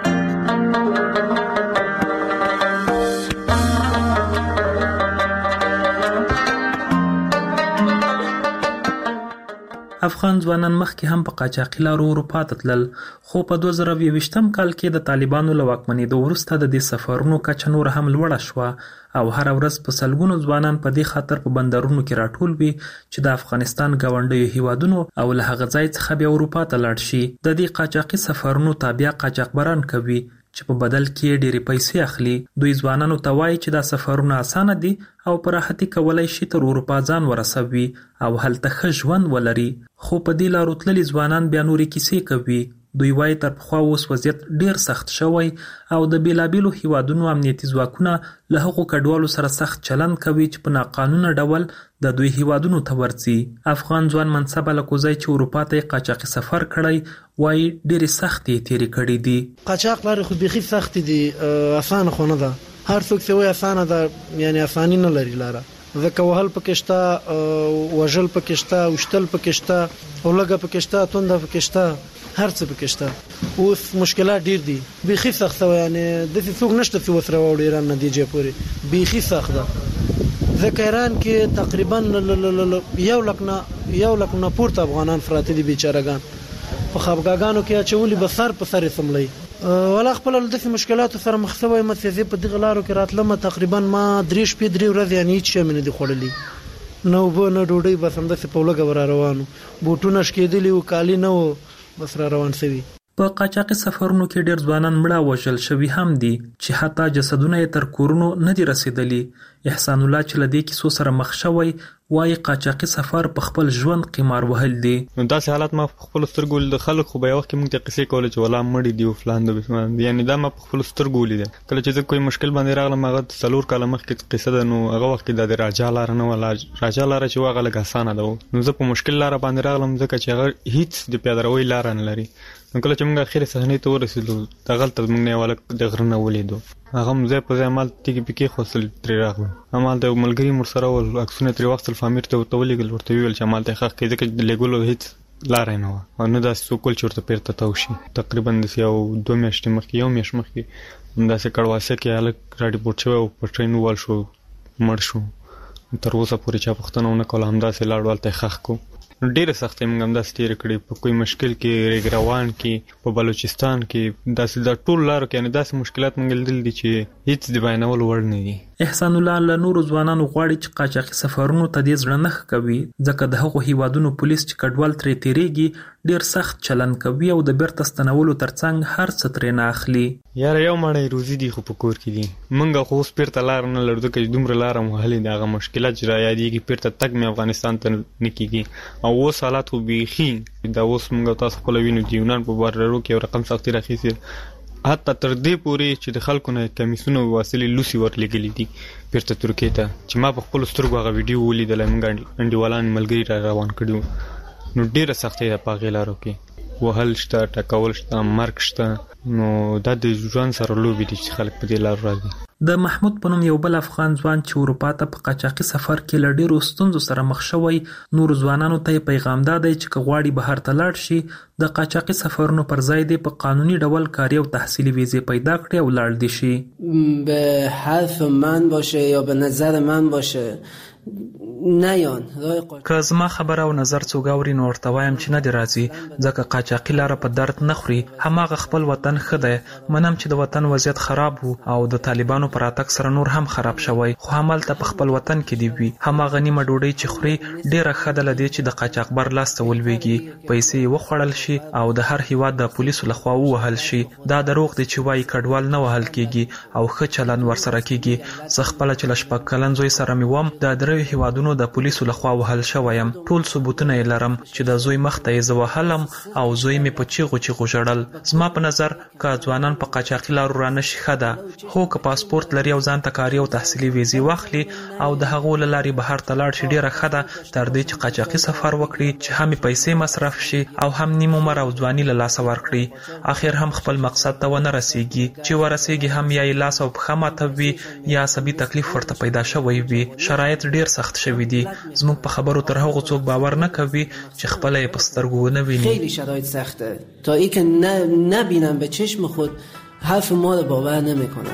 افغان ځوانان مخکې هم په قاچاقي لارو اروپا ته تلل، خو په دوه زره یوویشتم کال کې د طالبانو له واکمنېدو وروسته د دې سفرونو کچه نور هم لوړه شوه او هر ورځ په سلګونو ځوانان په دې خاطر په بندرونو کې راټول وي چې د افغانستان ګاونډیو هیوادونو او له هغه ځای څخه بیا اروپا ته لاړ شي. د دې قاچاقي سفرونو تابع قاچاقبران کوي چې په بدل کې ډېرې پیسې اخلي. دوی ځوانانو ته وایي چې دا سفرونه اسانه دي او په راحتي کولای شي تر اروپا ځان ورسوي او هلته ښه ژوند ولري. خو په دې لارو تللي ځوانان بیا نورې کیسې کوي. دوی وایي تر پخوا اوس وضعیت ډیر سخت شوی او د بیلابیلو هیوادونو امنیتي ځواکونه له هغو کډوالو سره سخت چلند کوي چې په ناقانونه ډول د دوی هیوادونو ته ورځي. افغان ځوان منصب الکوزی چې اروپا ته قاچاقي سفر کړی وایي ډېرې سختې تیرې کړې دي. قاچاق لارې خو بیخي سختې دي، اسانه خو نه ده. هر څوک چې وایي اسانه ده، یعنی اساني نه لري لاره. ځکه وهل پکې شته، وژل پکې شته، وشتل پکې شته، اولګه پکې شته، تونده پکې شته، هر څه پکې شته. اوس مشکلات ډیر دي، بیخي سخت و. یعنی د څوک نشته چې وسره وړي ایران نتیجه پورې بیخي سخت ده. ځکه ایران کې تقریبا یو لک نه یو لک نه پورته افغانان فراته دي بیچارهګان په خپګاګانو کې اچولي به سر په سر سملي. ولا خپل د مشکلاتو سره مخ شوی متفزي په دغه لارو کې راتلم. تقریبا ما درې شپې درې ورځې یعنی هیڅ شي مې نه دي خوړلي، نو به نه ډوډۍ بس هم د په لګه ور روانو، بوټونه شکېدلی او کالی نه و، بس را روان سوي. په قاچاقي سفرونو کې ډېر ځوانان مړه وژل شوي هم دي چې حتی جسدونه یې تر کورونو نه دي رسیدلي. احسان الله چې له دې کیسو سره مخ شوی وایي قاچاقي سفر په خپل ژوند قمار وهل دي. نو داسې حالات ما په خپل سترګو د خلک خو به یو وخت کې موږ ته قصې کولې چې ولا مړي دي او فلان دي بسمان دي، یعنی دا ما په خپل سترګو ولیدل. کله چې زه کوم مشکل باندې راغلم هغه څلور کاله مخکې قصه ده، نو هغه وخت کې د راجا لار نه ولا راجا لار چې هغه لږ اسانه ده، نو زه په مشکل لار باندې راغلم ځکه چې هغه هیڅ د پیادهروي لار نه لري. نو کله چې موږ اخر صحنې ته ورسېدو د غلطه موږ نه ولا د غرنه ولیدو، هغه مزه په ځای مال تیګي پکې خوصل تر راغلو. امال د ملګری مر سره ول عکسونه تر وخت فامیر ته وتولېګل ورته ویل چې مال ته حق کې ځکه لګولو هیڅ لار نه و او نه دا سوکول چورته پیرته تاوشي. تقریبا د یو دوه میاشتې مخکې یو میاشت مخکې دا سه کړواسه کې الګ راډي پورت شو او په ټرین وال شو مړ شو. تر اوسه پورې چا پښتنه نه کوله، همدا سه لاړ ولته خخ کو. ډېر سخت موږ هم داسې تیر کړی په کوئی مشکل کې ریګروان کې په بلوچستان کې داسې د ټول لارو کې نه داسې مشکلات موږ لیدل دي چې هیڅ د بیانول وړ نه دي. احسان الله له نورو ځوانانو غواړي چې قاچاقي سفرونو ته دې زړه نه کوي ځکه د هغو هیوادونو پولیس چې کډوال ترې تیریږي ډېر سخت چلن کوي او د بیرته ستنولو ترڅنګ هر څه ترې نه اخلي. یاره یو مړی روزي دي خو په کور کې دي، موږ خو اوس بیرته لار نه لرو ځکه چې دومره لاره مو وهلې دي. هغه مشکلات چې را یادېږي بیرته تګ مې افغانستان ته نه کېږي او اوس حالات خو بیخي دا اوس موږ تاسو خپله وینو چې یونان په بارډرو کې یو رقم سختي راخیستې، حتی تر دې پورې چې د خلکو نه کمیسونه واصلې لوسي ورلېږلي دي بیرته ترکیې ته، چې ما په خپلو سترګو هغه ویډیو ولیدلی. موږ انډیوالان ملګري را روان کړي، نو ډېره سختۍ ده په هغې لارو کې. وهل شته، ټکول شته، مرګ شته، نو دا د ژوند سره لوبې دي چې خلک په دې لارو راځي. د محمود په نوم یو بل افغان ځوان چې اروپا ته په قاچاقي سفر کې له ډېرو ستونزو سره مخ شوی، نورو ځوانانو ته یې پیغام دا دی چې که غواړي بهر ته لاړ شي د قاچاقي سفرونو پر ځای دی په قانوني ډول کاري او تحصیلي ویزې پیدا کړي او لاړ دي شي. به حرف من باشه یا به نظر من باشه نیان که زما خبره او نظر څوک اوري نو ورته وایم چې نه دی راځي ځکه قاچاقي لاره په درد نه خوري. هماغه خپل وطن ښه دی. منم چې د وطن وضعیت خراب وو او د طالبانو پر راتګ سره نور هم خراب شوی، خو همالته په خپل وطن کې دی وي. هماغه نیمه ډوډۍ چې خوري ډېره ښه ده له دې چې د قاچاقبر لاس ته ولویږي، پیسې یې وخوړل شي او د هر هیواد د پولیسو لخوا ووهل شي. دا دروغ دی چې وایي کډوال نه وهل کېږي او ښه چلند ورسره کېږي. زه خپله چې له شپږ کلن زوی سره مې وم د دریو هیوادونو د پولیسو لخوا وهل شویم. ټول ثبوتونه یې لرم چې د زوی مخ ته یې زه وهلم او زوی مې په چیغو چیغو ژړل. زما په نظر که ځوانان په قاچاقي لارو رانشي ښه ده، خو که پاسپورت لري او ځان ته کاري او تحصیلي ویزې واخلي او د هغو له لارې بهر ته لاړ شي ډېره ښه ده تر دې چې قاچاقي سفر وکړي چې هم پیسې مصرف شي او هم نیم عمر او ځواني له لاسه ورکړي. اخر هم خپل مقصد ته ونه رسیږي، چې ورسیږي هم یا یې لاس او پښه ماته وي یا عصبي تکلیف ورته پیدا شوی وي. شرایط ډېر سخت شوي دي. زموږ په خبرو تر هغو څوک باور نه کوي چې خپله یې په سترګو ونه ویني. خیلی شرایط سخته تا ای که نبینم به چشم خود حرف ما رو باور نمیکنم.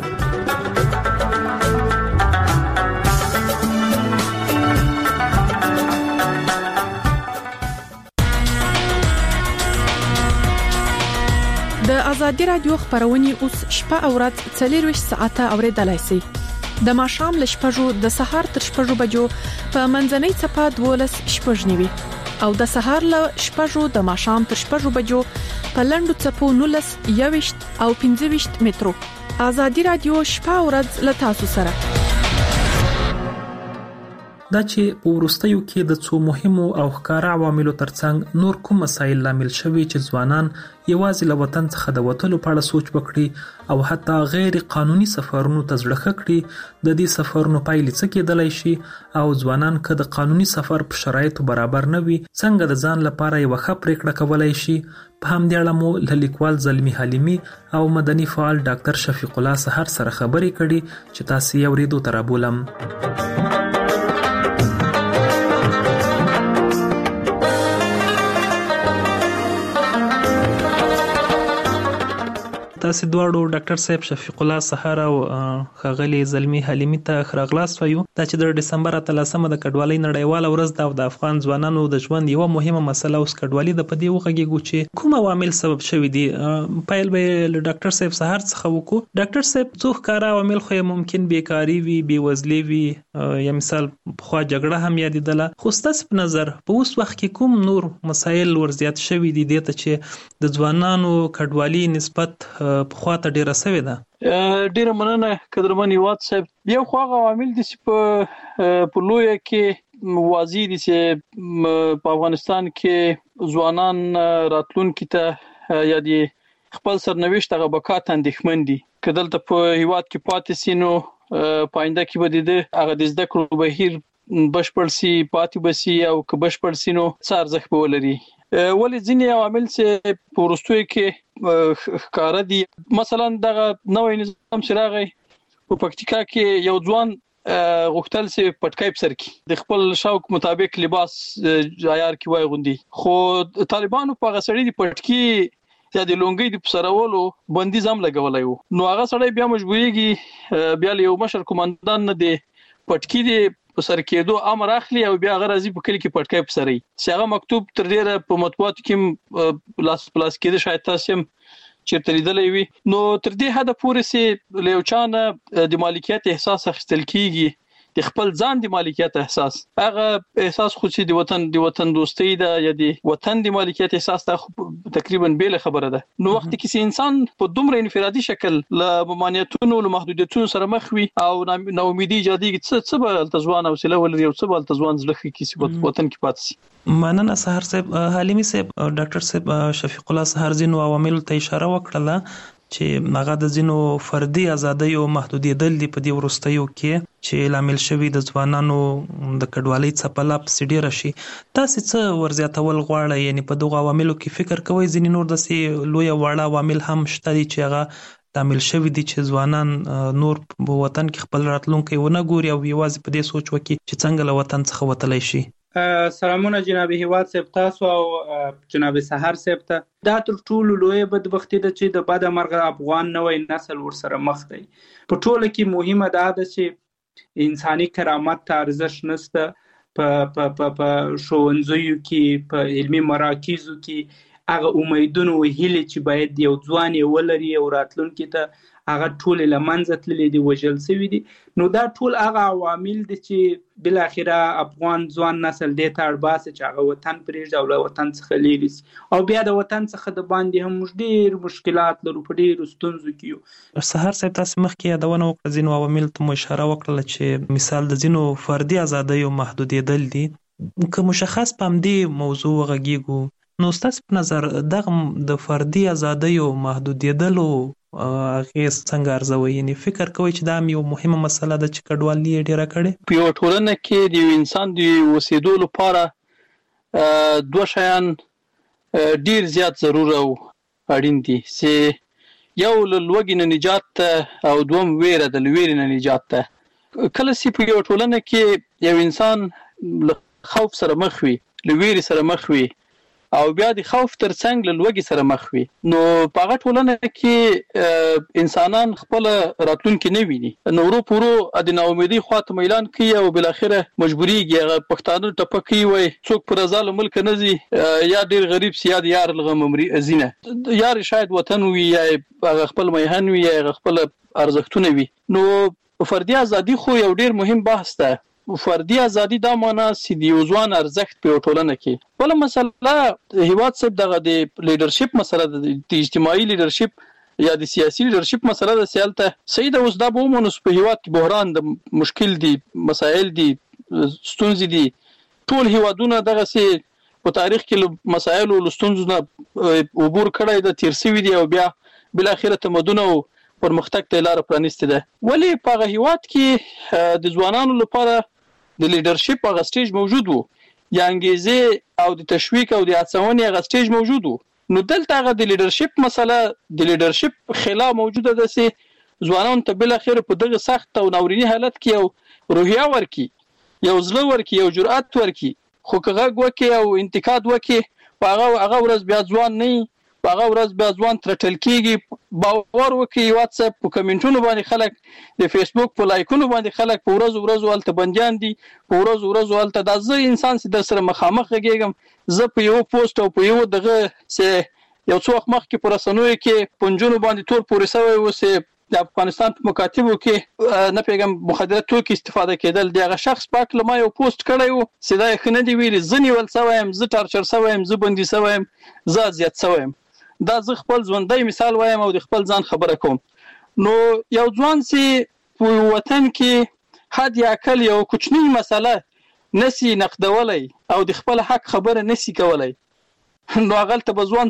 د ازادي رادیو خبرونه اوس شپه او ورځ څلور ساعته اوریدلای شئ. د ماښام له شپږو د سهار تر شپږو بجو په منځنۍ څپه دولس شپږ نیوي او د سهار له شپږو د ماښام تر شپږو بجو په لنډو څپو نولس یويشت او پنځه ویشت مترو. ازادي رادیو شپه او ورځ له تاسو سره. دا چې په وروستیو کې د څو مهمو او ښکاره عواملو ترڅنګ نور کوم مسایل لامل شوي چې ځوانان یوازې له وطن څخه د وتلو په اړه سوچ وکړي او حتی غیر قانوني سفرونو ته زړه ښه کړي. د دې سفرونو پایلې څه کېدلی شي او ځوانان که د قانوني سفر په شرایطو برابر نه وي څنګه د ځان لپاره یوه ښه پرېکړه کولی شي. په همدې اړه مو له لیکوال زلمي حلیمي او مدني فعال ډاکټر شفیق الله سحر سره خبرې کړي چې تاسو یې اورېدو ته رابولم. تاسو دواړو ډاکټر صاحب شفیق الله سحر او خغلی زلمی حلیمی ته خراغلاس وایو دا چې د دسمبر اتلسمه د کډوالۍ نړیواله ورځ ده او د افغان ځوانانو د ژوند یو مهمه مسله اوس کډوالۍ د پدې وغږیږو چې کوم عوامل سبب شوي دي. پایل به له ډاکټر صاحب سحر څخه وکړو. ډاکټر صاحب څو ښکاره عوامل خو ممکن بیکاری وي، بیوزلي وي، یا مثال خو جګړه هم یادېدله، خو ستاسو په نظر په اوس وخت کې کوم نور مسایل ورزیات شوي دي دې ته چې د ځوانانو کډوالي نسبت په خواته ډیره شوې ده؟ ډیره مننه قدرمن هیواد صاحب. یو خو هغه عوامل دي چې په په لویه کې واضح دي چې په افغانستان کې ځوانان راتلونکي ته یا دي خپل سرنوشت هغه بقا ته اندېښمن دي. که دلته په هیواد کې پاتې سي نو پاینده کې به د هغه د زده کړو بهیر بشپړ سي، پاتې به سي، او که بشپړ سي نو څه ارزښت به ولري. ولې ځینې عوامل چې په وروستیو کې ښکاره دي، مثلا دغه نوی نظام چې راغی په پکتیکا کې یو ځوان غوښتل چې پټکی په سر کړي، د خپل شوق مطابق لباس عیار کې واغوندي، خو طالبانو په هغه سړي د پټکي یا د لونګۍ د پسرولو بندیز هم لګولی وو. نو هغه سړی بیا مجبوریږي بیا له یو مشر قومندان نه د پټکی د په سر کېدو امر اخلي او بیا هغه راځي په کلی کې پټکی په سري. چې هغه مکتوب تر ډیره په مطبوعاتو کې لاس پلاس کېده، شاید تاسو هم چیرته لیدلی وي. نو تر دې حده پورې چې له یو چا نه د مالکیت احساس اخیستل کېږي، د خپل ځان د مالکیت احساس، هغه احساس خو چې د وطن د وطن دوستۍ ده یا د وطن د مالکیت احساس ته تقریبا بیل خبره ده. نو وخت کې چې انسان په دومره انفرادي شکل له ممانعتونو له محدودیتونو سره مخ وي او ناامیدي ایجادېږي، څه څه به هلته ځوان حوصله ولري او څه به هلته ځوان زړه ښه کړي چې وطن کې پاتې سي. مننه سحر صاحب. حلیمي صاحب، ډاکټر صاحب شفیق الله سحر ځینو عواملو ته اشاره وکړله چې هغه د ځینو فردي ازادیو محدودیدل دي په دې وروستیو کې چې لامل شوي د ځوانانو د کډوالۍ څپه لا پسې ډېره شي. تاسې څه ورزیاتول غواړئ؟ یعنی په دغو عواملو کې فکر کوئ ځینې نور داسې لویه واړه عوامل هم شته دي چې هغه لامل شوي دي چې ځوانان نور په وطن کې خپل راتلونکی ونه ګوري او یوازې په دې سوچ وکړي چې څنګه له وطن څخه وتلی شي؟ سلامونه جناب هیواد صاحب تاسو او جناب سحر صاحب ته. دا تر ټولو لویه بدبختي ده چې د بده مرغه افغان نوی نسل ورسره مخ دی. په ټوله کې مهمه دا ده چې انساني کرامت ته ارزښت نشته. په په په ښوونځیو کې، په علمي مراکزو کې هغه امیدونه او هیلې چې باید یو ځوان یې ولري او راتلونکي ته هغه ټول له منځه تللي دي، وژل شوي دي. نو دا ټول هغه عوامل دي چې بالاخره افغان ځوان نسل دې ته اړباسي چې هغه وطن پرېږدي او له وطن څخه لیرې سي، او بیا د وطن څخه د باندې هم موږ ډېر مشکلات لرو، په ډېرو ستونزو کې یو. سحر صاحب، تاسو مخکې یادونه وکړه ځینو عواملو ته مو اشاره وکړله چې مثال د ځینو فردي ازادیو محدودېدل دي. که مشخص په همدې موضوع وغږیږو، نو ستاسو په نظر دغه د فردي ازادیو محدودېدلو اغېز څنګه ارزوئ؟ یعنې فکر کوئ چې دا هم یو مهمه مسله ده چې کډوالي یې ډېره کړې؟ په یوه ټولنه کې د یو انسان د اوسېدو لپاره دوه شیان ډېر زیات ضرور او اړین دي، چې یو له لوږې نه نجات ته او دوم ویره ده، له ویرې نه نجات ته. کله چې په یوه ټولنه کې یو انسان له خوف سره مخ وي، له ویرې سره مخ وي، او بیا د خوف ترڅنګ له لوږې سره مخ وي، نو په هغه ټولنه کې انسانان خپل راتلونکي نه ویني، نو ورو په ورو د ناامیدۍ خواته میلان کوي او بالاخره مجبوریږي. هغه پښتانه ټپه کوي، وایي څوک په رضا له ملکه نه ځي، یا ډېر غریب سي یا د یار له غمه ځینه، یار شاید وطن وي یا هغه خپل میهن وي یا هغه خپل ارزښتونه وي. نو فردي ازادي خو یو ډېر مهم بحث ده. فردي ازادي دا معنا چې د یو ځوان ارزښت په یو ټولنه کې. بله مسله هیواد صاحب دغه د لیډرشپ مسله ده، د اجتماعي لیډرشپ یا د سیاسي لیډرشپ مسله ده. چې هلته صحیح ده، اوس دا به ومنو په هیواد کې بحران د مشکل دي، مسایل دي، ستونزې دي. ټول هیوادونه دغسې په تاریخ کې له مسایلو له ستونزو نه عبور کړی ده، تیر شوي دي، او بیا بالاخره تمدن او پرمختګ ته لاره پرانیستې ده. ولې په هغه هیواد کې د ځوانانو لپاره د لیډرشپ هغه سټیج موجود وو، یا انګیزې او د تشویق او د هڅونې هغه سټیج موجود وو. نو دلته هغه د لیډرشپ مسله، د لیډرشپ خلا موجوده ده چې ځوانانو ته بالاخره په دغه سخت او ناوریني حالت کې یو روحیه ورکړي، یو زړه ورکړي، یو جرأت ورکړي. خو که غږ وکړي او انتقاد وکړي، په هغه هغه ورځ بیا ځوان نه وي، هغه ورځ بیا ځوان ترټل کیږي. باور وکړي واتس اپ په کمنټونو باندې خلک د فیسبوک په لایکونو باندې خلک په ورځ ورځ ولته بنديان دي په ورځ ورځ ولته د ځای انسان چې د سره مخامخ غږیږم زه په یو پوسټ او په یو دغه سه یو څو وخت مخکې پر رسنوي کې پنځونو باندې تور پورې سوی و سه د افغانستان په مکاتبو کې نه پیغام مخدرات توکي استفاده کېدل. دغه شخص پاک لمه یو پوسټ کړی و سیدا خنه دی ویلي ځنی ول سوایم زه ټارچر سوایم زه بندي سوایم زه زیات سوایم. دا زه خپل ژوندۍ مثال وایم او د خپل ځان خبره کوم. نو یو ځوان سي په وطن کې حد یا کل یو کوچنی مسله نسی نقدولای او د خپل حق خبره نسی کولای نو هغه ته بزوان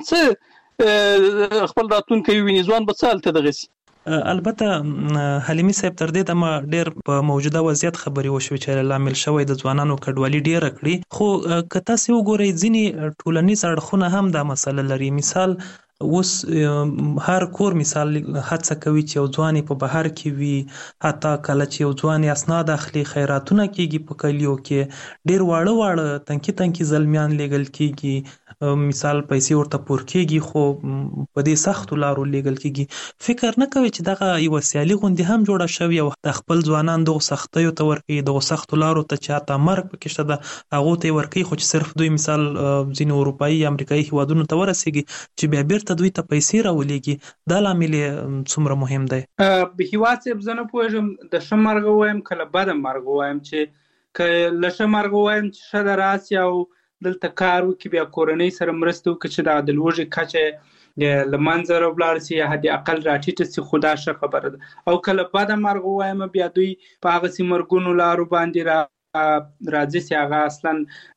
څه خپل راتلونکي ویني ځوان به څه ته دغسي. البته حلیمي صاحب تر دې دمه ډېر په موجوده وضعیت خبري وشوي چې لامل شوی د ځوانانو کډوالي ډېره کړي خو که تاسو وګورئ ځینې ټولنیز اړخونه هم دا مسله لري. مثال اوس هر کور مثال هڅه کوي چې یو ځوان په بهر کې وي حتی کله چې یو ځوان اسناد اخلي خیراتونه کیږي په کلیو کې ډېر واړه واړه تنکي تنکي زلمیان لیږل کیږي مثال پیسې ورته پور کیږي خو په دې سختو لارو لیږل کیږي. فکر نه کوي چې دغه یو سیالي غوندي هم جوړه شوی او د خپل ځوانان دغه سختیو ته ورکوي دغه سختو لارو ته چاته مرګ پکې شته ده هغه ته ورکوي خو چې صرف دوی مثال ځینې اروپایي امریکایي هیوادونو ته ورسیږي چې بیا بیرته دوی ته پیسې راولېږي. دا لامل څومره مهم دی؟ به هیواد صاحب زه نه پوهېږم د ښه مرګ وایم که له بده مرګ وایم چې که له ښه مرګ وایم چې ښه ده راسي او دلته کار وکړي بیا کورنۍ سره مرسته وکړي چې د د لوږې کچه له منځه راولاړ سي یا حد اقل راټیټه سي خو دا ښه خبره ده. او که له بده مرګ وایم بیا دوی په هغسې مرګونو لارو باندې را راځي چې هغه اصلا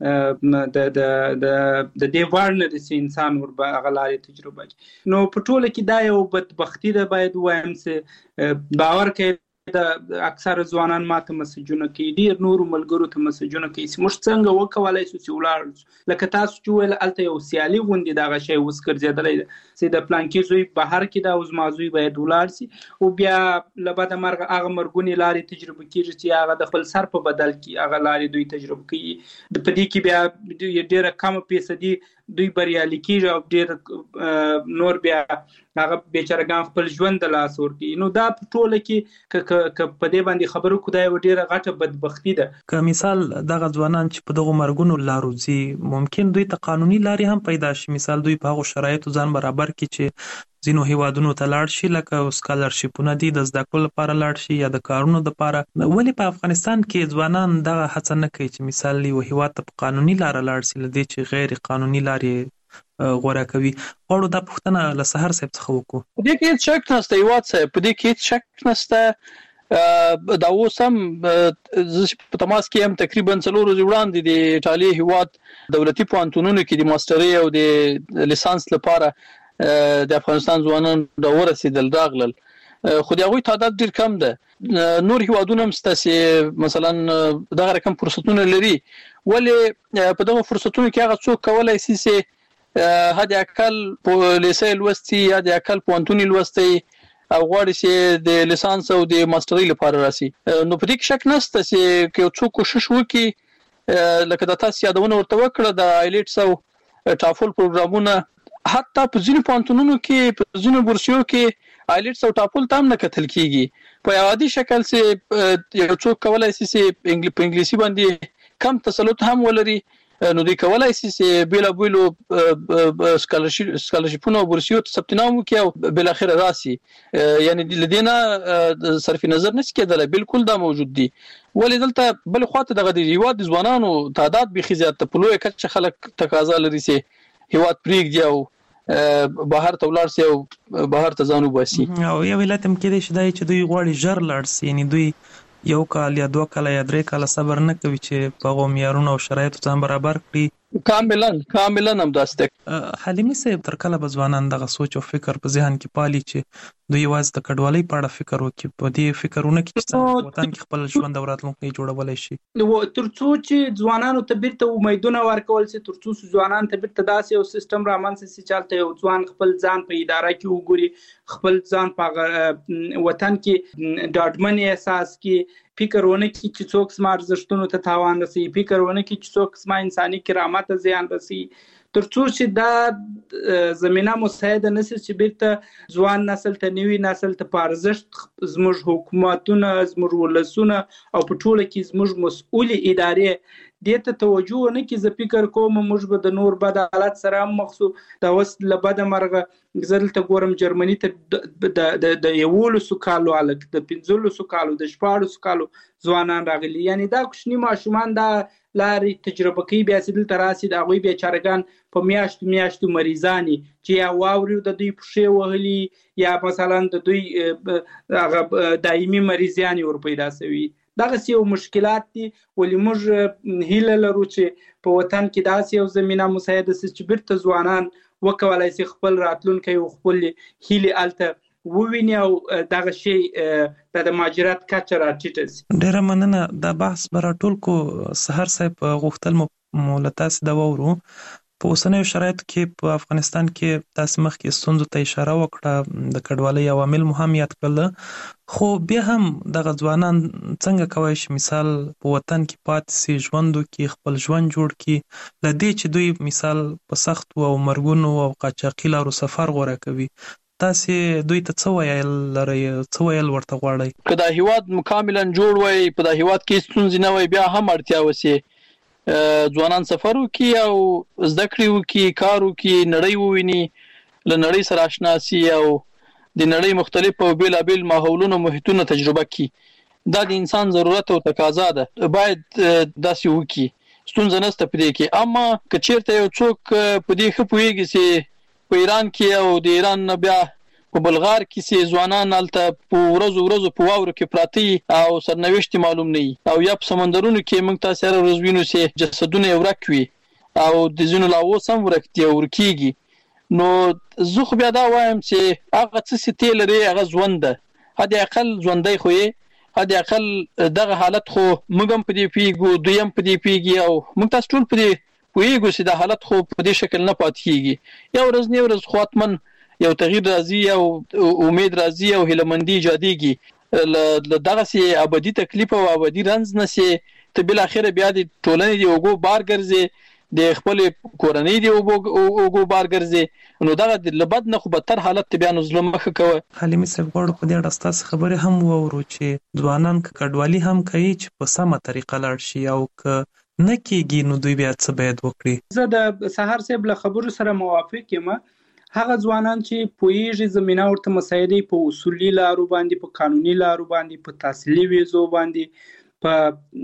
د د د دې وړ نه دي چې انسان ور هغه لارې تجربه کړي. نو په ټوله کې دا یو بدبختي ده باید ووایم چې باور کوي د اکثر ځوانان ماته مسجونه کوي ډېر نورو ملګرو ته مسجونه کوي چې موږ څنګه وکولای شو چې ولاړ لکه تاسو چې ویل هلته یو سیالي غوندې دغه شی اوس ګرځېدلی ده چې د پلانکي زوی بهر کې ده او زما زوی باید ولاړ سي او بیا له بده مرګه هغه مرګونې لارې تجربه کېږي چې هغه د خپل سر په بدل کې هغه لارې دوی تجربه کوي. په دې کې بیا ډېره کمه فیصدي دوی بریالي کېږي او ډېر نور بیا هغه بیچارهګان خپل ژوند د لاس ورکوي. نو دا په ټوله کې که په دې باندې خبرو کو دا یوه ډېره غټه بدبختي ده. که مثال دغه ځوانان چې په دغو مرګونو لارو ځي ممکن دوی ته قانوني لارې هم پیدا شي. مثال دوی په هغو شرایطو ځان برابر کړي چې ځینو هیوادونو ته لاړ شي لکه سکالرشیپونه دي د زده کړو لپاره لاړ شي یا د کارونو لپاره. ولې په افغانستان کې ځوانان دغه هڅه نه کوي چې مثال یو هیواد ته په قانوني لاره لاړ شي له دې چې غیر قانوني لارې غوره کوي؟ غواړو دا پوښتنه له سحر صاحب څخه وکړو. په دې کې هېڅ شک نشته هیواد صاحب په دې کې هېڅ شک نشته. دا اوس هم زه په تماس کې هم تقریبا څلور ورځې وړاندې د ایټالیا هیواد دولتي پوهنتونونو کې د ماسترۍ او د لیسانس لپاره د افغانستان ځوانان دا ورسېدل راغلل خو د هغوی تعداد ډېر کم ده. نور هیوادونه هم شته چې مثلا دغه رقم فرصتونه لري ولې په دغه فرصتونو کې هغه څوک کولی شي چې حد اقل په لیسې لوستي یا د اقل پوهنتون لوستي او غواړي چې د لیسانس او د ماسترۍ لپاره راسي. نو په دې کې شک نشته چې یو څوک کوشش وکړي لکه د تاسو یادونه ورته وکړه د آیلټس او ټافل پروګرامونه حتی په ځینو پوهنتونونو کې په ځینو بورسیو کې آیلټس او ټافل ته هم نه کتل کیږي. په عادي شکل چې یو څوک کولی شي چې په انګلیسي باندې کم تسلط هم ولري نو دوی کولای شي چې بیلا بیلو سکالرشیپونه او بورسیو ته ثبت نام وکړي او بل اخر راسي یعنی لدينا صرف نظر نشي کېدلی بالکل دا موجود دي. ولې دلته بل خواته دغه د هیواد ځوانانو تعداد به خزيات په لوی کچه خلک تقاضا لري چې هیواد پریږدي او بهر ته ولاړ سي او بهر ته ځان وباسي. او یو ولایت هم کېدای شي چې دوی غواړي ژر لاړ سي یعنی دوی یو کال یا دوه کاله یا درې کاله صبر نه کوي چې په هغو معیارونو او شرایطو ځان برابر کړي. کاملا کاملا همداسې ده. حلیمي صاحب تر کله به ځوانان دغه سوچ او فکر په ذهن کې پالي چې دوی یوازې د کډوالۍ په اړه فکر وکړي په دې فکرونه کې چې وطن کې خپل ژوند او راتلونکی جوړولی شي؟ تر څو چې ځوانانو ته بیرته امیدونه ورکول شي تر څو ځوانان ته بیرته داسې یو سیستم رامنځته شي چې هلته یو ځوان خپل ځان په اداره کې وګوري خپل ځان په وطن کې ډاډمن احساس کړي فکر ونه کړي چې څوک سم ارزښتونو ته تاوان رسي، فکر ونه کړي چې څوک سم انساني کرامت ته زیان رسي، ترڅو چې دا زمينه مساعده نشي چې بیرته ځوان نسل ته نوی نسل ته په ارزښت زموږ حکومتونه زموږ ولسونه او په ټوله کې زموږ مسؤل ادارې دې ته توجه ونه کړي. زه فکر کوم موږ به د نور بد حالت سره هم مخ شو. دا اوس له بده مرغه زه دلته ګورم جرمني ته د د یولسو کالو هلک د پنځلسو کالو د شپاړسو کالو ځوانان راغلي، یعنی دا کوچني ماشومان دا لارې تجربه کوي، بیا چې دلته راسي د هغوی بیچارهګان په میاشتو میاشتو مریضان چې یا واوري د دوی پښې وهلي یا مثلا د دوی هغه دایمي مریضیان ور پیدا شوي. دغسې یو مشکلات دي. ولې موږ هیله لرو چې په وطن کې داسې یو زمینه مساعده شي چې بیرته ځوانان وکولی شي خپل راتلونکی او خپل هیلې هلته وویني او دغه شی د مهاجرت کچه راټیټه شي. ډېره مننه. دا بحث به راټول کو. سحر صاحب غوښتل مو له تاسې دا واورو، په اوسنیو شرایطو کې په افغانستان کې تاسې مخکې ستونزو ته اشاره وکړه، د کډوالۍ عوامل مو هم یاد کړل، خو بیا هم دغه ځوانان څنګه کولی شي مثال په وطن کې پاتې سي، ژوند وکړي، خپل ژوند جوړ کړي، له دې چې دوی مثال په سختو او مرګونو او قاچاقي لارو سفر غوره کوي؟ تاسې دوی ته څه ویل لرئ، څه ویل ورته غواړئ؟ که دا هیواد مکاملا جوړ وای، په دا هیواد کې ستونزې نه وای، بیا هم اړتیا وسي ځوانان سفر وکړي او زده کړې وکړي، کار وکړي، نړۍ وویني، له نړۍ سره اشنا سي او د نړۍ مختلف او بېلابېل ماحولونو محیطونه تجربه کړي. دا د انسان ضرورت او تقاضا ده، باید داسې وکړي، ستونزه نشته په دې کې. اما که چېرته یو څوک په دې ښه پوهېږي چې په ایران کې او د ایران نه بیا په بلغار کې چې ځوانان هلته په ورځو ورځو په واورو کې پراته او سرنوشت معلوم نه وي، او یا په سمندرونو کې موږ تاسې هره ورځ وینو چې جسدونه یې ورک وي او د ځینو لا اوس هم ورک دي او ورکېږي. نو زه خو بیا دا وایم چې هغه څه چې تی لرې هغه ژوند ده، حد اقل ژوندی خو یې، حد اقل دغه حالت خو موږ هم په دې پوهېږو، دوی هم په دې پوهېږي او موږ تاسو ټول په دې پوهېږو چې دا حالت خو په دې شکل نه پاتې کېږي. یو ورځ نه یو ورځ خو حتمن یو تغییر راځي او امید راځي او هیلهمندي ایجادېږي. له دغسې ابدي تکلیف او ابدي رنځ نه چې ته بالاخره بیا د ټولنې د اوږو بار ګرځې، د خپلې کورنۍ د اوږو بار ګرځې، نو دغه له بد نه خو بدتر حالت ته بیا نو زړه مه ښه کوه. حلیمي صاحب غواړو په دې اړه ستاسې خبرې هم واورو چې ځوانان که کډوالي هم کوي چې په سمه طریقه لاړ شي، او که نه کېږي نو دوی بیا څه باید وکړي؟ زه د سحر صاحب له خبرو سره موافق یم. هغه ځوانان چې پوهېږي زمینه ورته مساعدې په اصولي لارو باندې، په قانوني لارو باندې، په تحصیلي ویزو باندې، په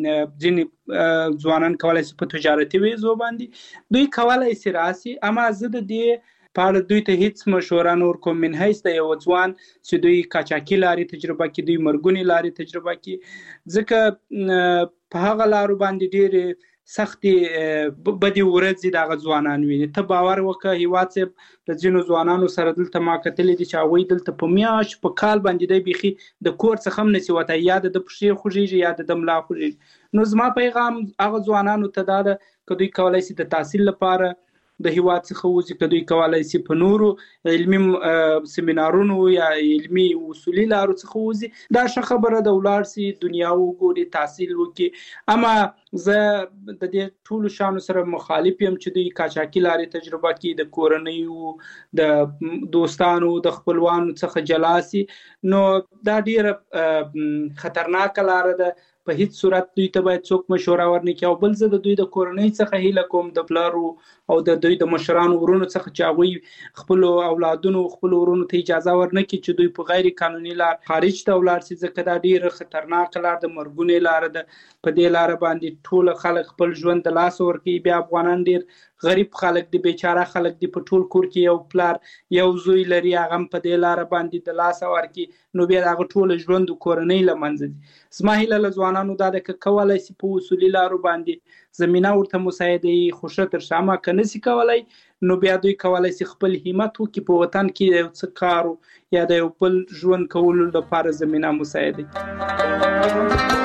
ځینې ځوانان کولی شي په تجارتي ویزو باندې دوی کولی شي راسي. اما زه د دې په اړه دوی ته هیڅ مشوره نه ورکوم من حیث د یو ځوان چې دوی قاچاقي لارې تجربه کړي، دوی مرګونې لارې تجربه کړي، ځکه په هغه لارو باندې ډېرې سختې بدې ورځې دغه ځوانان ویني. ته باور وکړه هیواد صاحب د ځینو ځوانانو سره دلته ما کتلي دي چې هغوی دلته په میاشت په کال باندې دی بیخي د کور څخه هم نشي وتی، یا د د پښې خوږېږي یا د د ملا خوږېږي. نو زما پیغام هغه ځوانانو ته دا ده که دوی کولی شي د تحصیل لپاره د هیواد څخه وځي، که دوی کولی شي په نورو علمي سیمینارونو یا علمي اصولي لارو څخه وځي، دا ښه خبره ده، ولاړ شي دنیا وګوري، تحصیل وکړي. اما زه د دې ټولو شیانو سره مخالف یم چې دوی قاچاقي لارې تجربه کړي، د کورنیو د دوستانو د خپلوانو څخه جلا شي. نو دا ډېره خطرناکه لاره ده، په هیڅ صورت دوی ته باید څوک مشوره ورنکړي. او بل زه د دوی د کورنۍ څخه هیله کوم، د پلارو او د دوی د مشرانو ورونو څخه چې هغوی خپلو اولادونو خپلو ورونو ته اجازه ورنکړي چې دوی په غیر قانوني لار خارج ته ولاړ شي، ځکه دا ډېره خطرناکه لار ده، مرګونې لاره ده. په دې لاره باندې ټول خلک خپل ژوند د لاسه ورکوي. بیا افغانان ډېر غریب خلک دي، بیچاره خلک دي، په ټول کور کې یو پلار یو زوی لري، هغه هم په دې لاره باندې د لاسه ورکوي، نو بیا د هغه ټوله ژوند د کورنۍ له منځه ځي. زما هیله له ځوانانو دا ده که کولی شي په اصولي لارو باندې زمینه ورته مساعده وي، خو ښه تر ښه. اما که نشي کولی نو بیا دوی کولی شي خپل همت وکړي په وطن کې یو څه کار یا د یو بل ژوند کولو لپاره زمینه مساعده وي.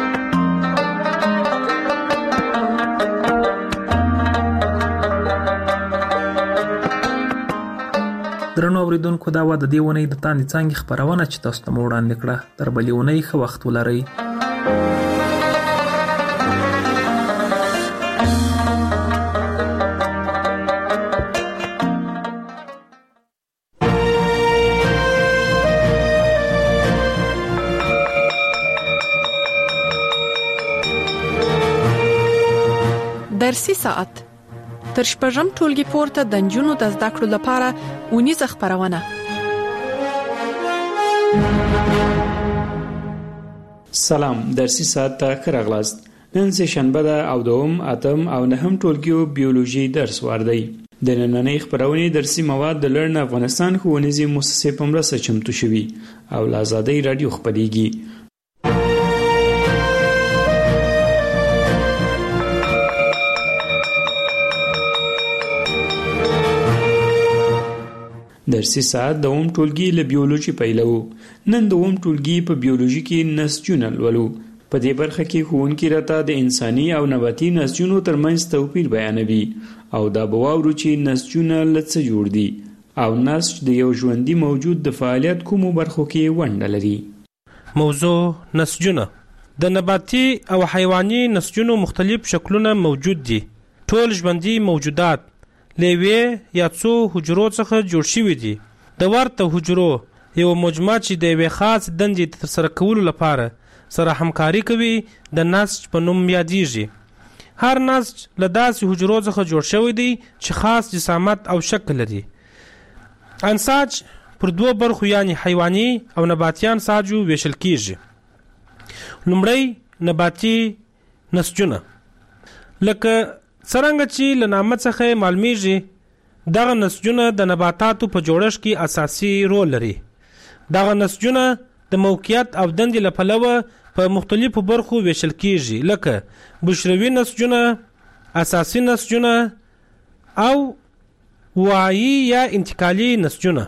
درنو اوریدونکو، دا و د دې اونۍ د تاندې څانګې خپرونه چې تاسو ته مو وړاندې کړه. تر بلې اونۍ ښه وخت ولرئ. درسي ساعت تر شپږم ټولګي پورته د نجونو د زده کړو لپاره اونیزه خبرونه. سلام، درسي ساعت ته ښه راغلاست. نن سه شنبه ده او دوم اتم او نهم ټولګیو بیولوژي درس واردی. د نننۍ خبرونې درسي مواد د لرن افغانستان ښوونیزې مؤسسې په مرسته چمتو شوي او له آزادۍ رادیو خپرېږي. درسي ساعت د اوم ټولګي له بیولوژي پیلو. نن د اوم ټولګي په بیولوژي کې نسجونه لولو. په دې برخه کې ښوونکي راته د انساني او نباتي نسجونو ترمنځ توپیر بیانوي او دا به واورو چې نسجونه له څه جوړ دي او نسج د یو ژوندي موجود د فعالیت کومو برخو کې ونډه لري. موضوع نسجونه. د نباتي او حیواني نسجونو مختلف شکلونه موجود دي. ټول ژوندي موجودات لیوی یا څو حجرو څخه جوړ شوي دي. د ورته حجرو یو مجموعه چې د یوې خاص دندې ترسره کولو لپاره سره همکاري کوي د نسج په نوم یادیږي. هر نسج له داسې حجرو څخه جوړ شوی دی چې خاص جسامت او شکل لري. انساج پر دوه برخو یعنی حیواني او نباتي انساجو ویشل کیږي. لومړی نباتي نسجونه. لکه څرنګه چې له نامه څخه معلومیږي دغه نسجونه د نباتاتو په جوړښت کې اساسي رول لري. دغه نسجونه د موقعیت او دندې له پلوه په مختلفو برخو ویشل کیږي لکه بشروي نسجونه، اساسي نسجونه او وعي یا انتقالي نسجونه.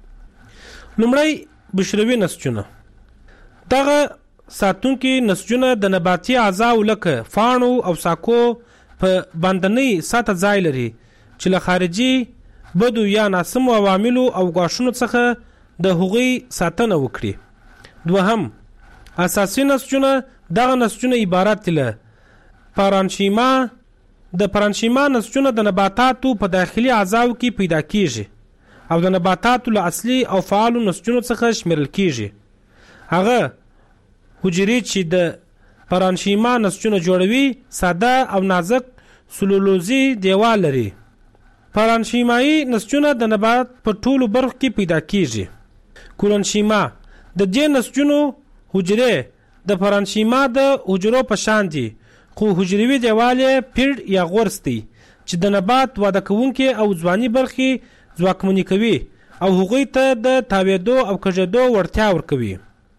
لومړی بشروي نسجونه. دغه ساتونکي نسجونه د نباتي اعضاو لکه فاڼو او ساکو په باندنۍ سطح ځای لري چې له خارجي بدو یا ناسمو عواملو او غاښونو څخه د هغوی ساتنه وکړي. دوهم اساسي نسجونه. دغه نسجونه عبارت دي له پارانشیما. د پارانشیما نسجونه د نباتاتو په داخلي اعضاو کې پیدا کیږي او د نباتاتو له اصلي او فعالو نسجونو څخه شمیرل کیږي. هغه حجرې چې د پارانشیما نسجونه جوړوي ساده او نازک سلولوزي دیوال لري. پارانشیمایي نسجونه د نبات په ټولو برخو کې پیدا کیږي. کولونشیما. د دې نسجونو حجرې د پارانشیما د حجرو په شان دي خو حجروي دیوال یې پیړ یا غورس دی چې د نبات واده کوونکي او ځواني برخې ځواکمنې کوي او هغوی ته د تاوېدو او کږېدو وړتیا ورکوي.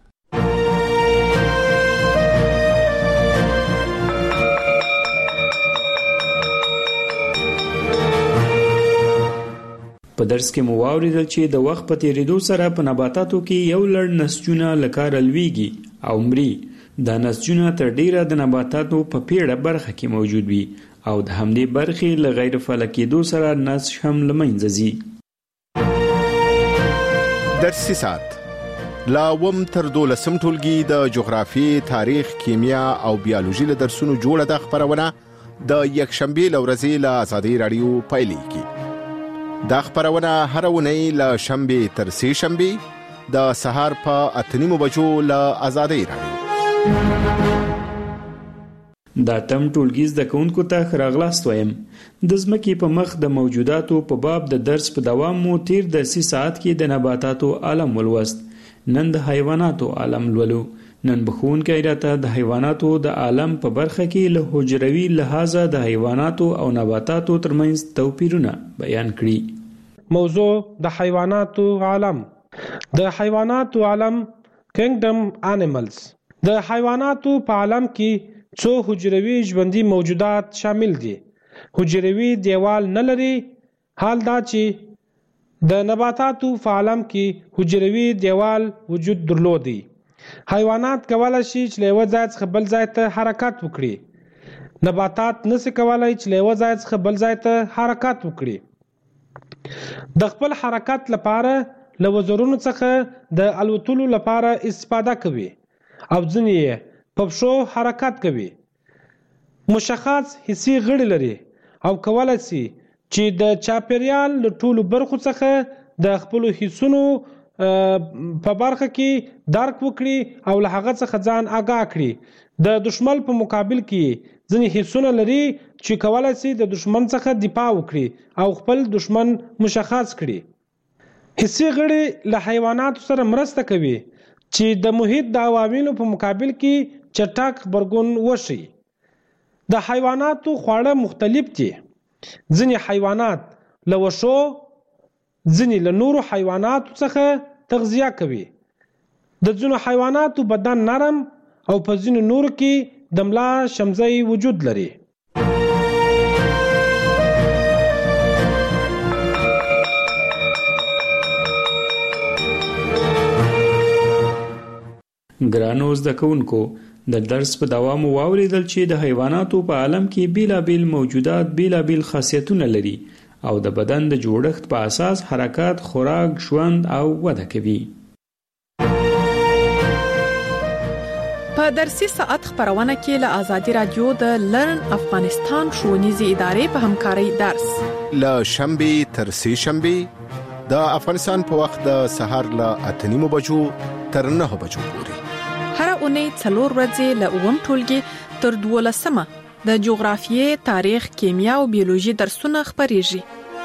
په درس کې مو واوریدل چې د وخت په تیریدو سره په نباتاتو کې یو لړ نسجونه له کاره لویږي او مري. دا نسجونه تر ډیره د نباتاتو په پیړه برخه کې موجود وي او د همدې برخې له غیر فعال کېدو سره نسج هم له منځه ځي. درسي ساعت لا وم تر دولسم ټولګي د جغرافي، تاریخ، کیمیا او بیولوژي له درسونو جوړه د خبرونه د یکشنبه لورځي له آزادۍ رادیو پیلېږي. دا خبرونه هر ونی له شنبه تر سه شنبه د سهار په اتنیمو بجو له آزادۍ رادیو. دا تم ټولګي زده کوونکو ته ښه راغلاست وایم. د ځمکې په مخ د موجوداتو په باب د درس په دوام مو تیر درسي ساعت کې د نباتاتو عالم ولوست. نن د حیواناتو عالم لولو. نن بخونکی راته د حیواناتو د عالم په برخه کې له حجروي لحاظه د حیواناتو او نباتاتو ترمنځ توپیرونه بیان کړي. موضوع د حیواناتو عالم. د حیواناتو عالم کینګډم انیملز. د حیواناتو په عالم کې څو حجروي ژوندي موجودات شامل دي. حجروي دیوال نه لري. حال دا چې د نباتاتو په عالم کې حجروي دیوال وجود درلودي. حیوانات کولای شي چې له یو ځای څخه بل ځای ته حرکت وکړي. نباتات نشي کولای چې له یو ځای څخه بل ځای ته حرکت وکړي. د خپل حرکت لپاره له وزرونو څخه د الوتلو لپاره استفاده کوي او ځینې په پښو حرکت کوي. مشخص حسي غړي لري او کولای شي چې د چاپیریال له ټولو برخو څخه د خپل حسونو په برخه کې درک وکړي او له هغه څخه ځان آگاه کړي. د دشمن په مقابل کې ځینې حسونه لري چې کولای شي د دشمن څخه دفاع وکړي او خپل دشمن مشخص کړي. حسي غړي له حیواناتو سره مرسته کوي چې د محیط د عواملو په مقابل کې چټک غبرګون وشي. د حیواناتو خواړه مختلف دي. ځینې حیوانات له وښو، ځینې له نورو حیواناتو څخه تغذیه کوي. د ځینو حیواناتو بدن نرم او په ځینو نورو کې د ملا شمزۍ وجود لري. ګرانو زده کوونکو، د درس په دوام واوریدل چې د حیواناتو په عالم کې بیلابیل موجودات بیلابیل خاصیتونه لري او د بدن د جوړښت په اساس حرکات، خوراک، ژوند او وده کوي. په درسي ساعت خبرونه کې له آزادي رادیو د لرن افغانستان ښوونیزې ادارې په همکارۍ درس له شنبې تر سې شنبې د افغانستان په وخت د سهار له اته نیمو بجو تر نهه بجو پورې. هر اونۍ څلور ورځې له اووم ټولګي تر دولسمه د جغرافیې، تاریخ، کیمیا او بیولوژي درسونه خبرېږي.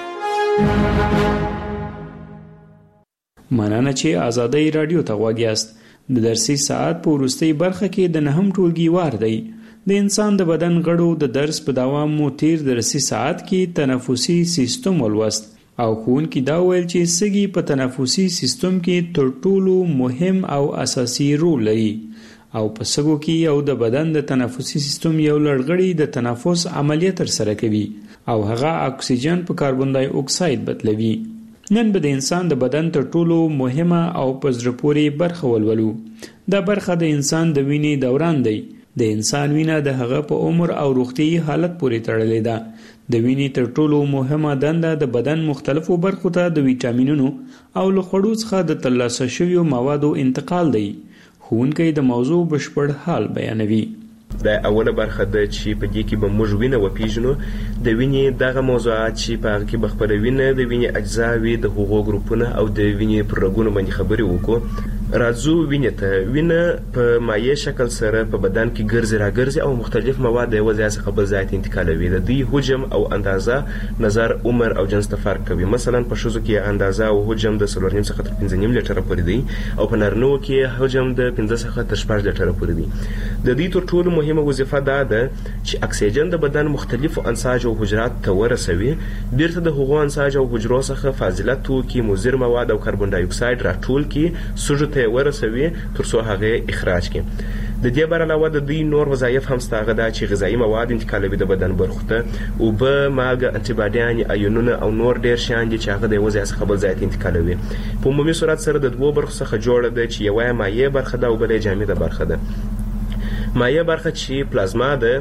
مننه چې آزادي رادیو ته غوږ یاست. د درسي ساعت په وروستۍ برخه کې د نهم ټولګي وار دی. د انسان د بدن غړو د درس په دوام مو تیر درسي ساعت کې تنفسي سیستم ولوست او ښوونکي دا ویل چې سږي په تنفسي سیستم کې تر ټولو مهم او اساسي رول لري او په سږو کې یو د بدن د تنفسي سیستم یو لړغړی د تنفس عملیه ترسره کوي او هغه اکسیجن په کاربن دای اکساید بدلوي. نن به د انسان د بدن تر ټولو مهمه او په زړه پورې برخه ولولو. دا برخه د انسان د وینې دوران دی. د انسان وینه د هغه په عمر او روغتیايي حالت پورې تړلې ده. د وینې تر ټولو مهمه دنده د بدن مختلفو برخو ته د ویټامینونو او له خوړو څخه د ترلاسه شویو موادو انتقال دی. ښوونکی د موضوع بشپړ حال بیانوي. د اوله برخه د چې په دې کې به موږ وینه وپیژنو، د وینې دغه موضوعات چې په هغه کې به خپروینه د وینې اجزاوي، د هغو ګروپونه او د وینې پر رګونو باندې خبرې وکړو. راځو وینې ته. وینه په مایع شکل سره په بدن کې ګرځي راګرځي او مختلف مواد د یو ځای څخه بل ځای ته انتقالوي. د دوی حجم او اندازه نظر عمر او جنس ته فرق کوي. مثلا په ښځو کې اندازه او حجم د څلور نیم څخه تر پنځه نیم لیټره پورې دی او په نارینه‌و کې حجم د پنځه څخه تر شپږ لیټره پورې دی. د دوی تر ټولو مهمه وظیفه دا ده چې اکسیجن د بدن مختلفو انساج او حجرات ته ورسوي، بیرته د هغو انساج او حجرو څخه فاضله توکي، مضر مواد او کاربن ډای اکساید راټول کړي، سږو ته ورسوي تر څو هغه اخراج کړي. د دې بر علاوه د دوی نور وظایف هم شته، هغه دا چې غذایي مواد انتقالوي د بدن برخو ته، اوبه، مالګه، انټي باډیان، ایونونه او نور ډیر شیان دي چې هغه د یو ځای څخه بل ځای ته انتقالوي. په عمومي صورت سره د دوو برخو څخه جوړه ده چې یوه یې مایع برخه ده او بله یې جامده برخه ده. مایع برخه چې پلازما ده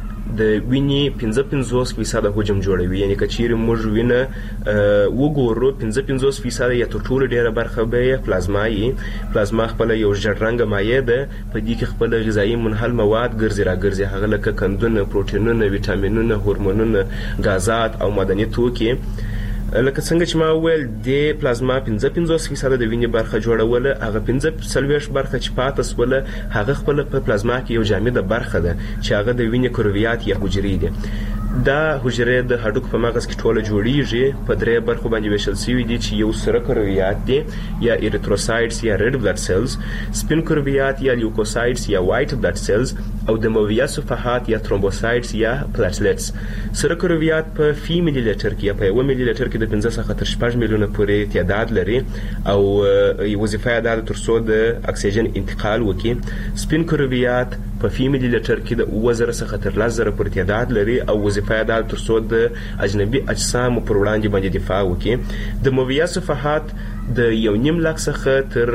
د وینې پنځه پنځوس فیصده حجم جوړوي. یعنی که چیرې موږ وینه وګورو، پنځه پنځوس فیصده یا تر ټولو ډیره برخه به یې پلازما یي. پلازما خپله یو ژیړ رنګه مایع ده، په دې کې خپله غذایي منحل مواد ګرځي راګرځي، هغه لکه قندونه، پروټینونه، ویټامینونه، هورمونونه، غازات او معدني توکي. لکه څنګه چې ما وویل د پلازما پنځه پنځوس فیصده د وینې برخه جوړوله، هغه پنځه څلوېښت برخه چې پاته سوله هغه خپله په پلازما کې یو جامده برخه ده چې هغه د وینې کرویات یا حجرې دي. دا حجرې د هډوکو په مغز کې ټوله جوړیږي، په درې برخو باندې ویشل شوي دي چې یو سره کرویات دي یا ایریتروسایډز یا ریډ بلډ سیلز، سپین کرویات یا لیوکوسایډز یا وایټ بلډ سیلز او دمویه صفحات یا ترومبوسایډز یا پلاټلیټس. سره کرویات په فی ملي لیټر کې یا په یو ملي لیټر کې د پنځه څخه تر شپږ میلیونه پورې تعداد لري او وظیفه یې دا ده تر څو د اکسیجن انتقال وکړي. سپین کرویات په فی ملي لیټر کې د اووه زره څخه تر لس زره پورې تعداد لري او وظیفه یې دا ده تر څو د اجنبي اجسامو پر وړاندې باندې دفاع وکړي. دمویه صفحات د یو نیم لک څخه تر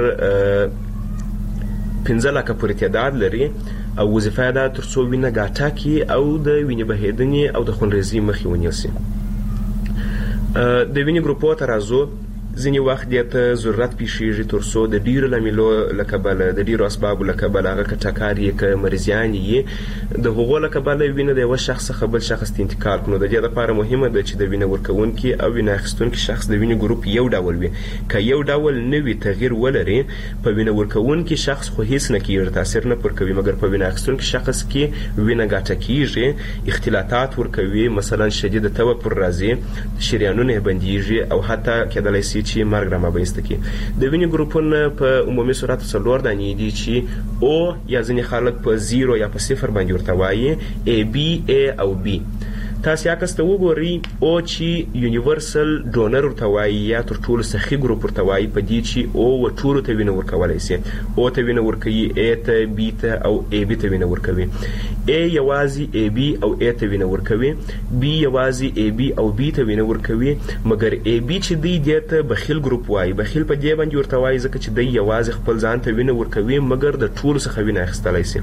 پنځه لکه پورې تعداد لري او وظیفه یې دا ده تر څو وینه ګاټه کړي او د وینې بهېدنې او د خونریزۍ مخې ونیسي. د وینې ګروپو ته راځو. ځینې وخت دې ته ضرورت پیښیږي تر څو د ډیرو لاملو له کبله د ډیرو اسبابو له کبله هغه که ټکر یې که مریضیان یې د هغو له کبله وینه د یوه شخص څخه بل شخص ته انتقال کړو. د دې لپاره مهمه ده چې د وینه ورکوونکي او وینه اخیستونکي شخص د وینې ګروپ یو ډول وي. که یو ډول نه وي تغییر ولري په وینه ورکوونکي شخص خو هیڅ نه کیږي، تاثیر نه پر کوي، مګر په وینه اخیستونکي شخص کې وینه ګاټه کیږي، اختلاطات ورکوي، مثلا شدید توپر راځي، شریانونه بندیږي او حتی کېدلی شي چې مرګ رامنځته کړي. د وینې ګروپونه په عمومي صورت څلور دانې دي چې او یا ځینې خلک په زیرو یا په صفر باندې ورته وایي، ای بی ای او بی. تاسو عکس ته وګورئ او چې یونیورسل ډونر ورته وایي یا تر ټولو سخي ګروپ ورته وایي، په دې چې او و ټولو ته وینه ورکولی شي. او ته وینه ورکوي، ای ته، بی ته او ای بی ته وینه ورکوي. ای یوازې ای بی او ای ته وینه ورکوي، بی یوازې ای بی او بی ته وینه ورکوي، مګر ای بی چې دی دې ته بخیل ګروپ وایي. بخیل په دې باندې ورته وایي ځکه چې دی یوازې خپل ځان ته وینه ورکوي مګر د ټولو څخه وینه اخیستلی شي.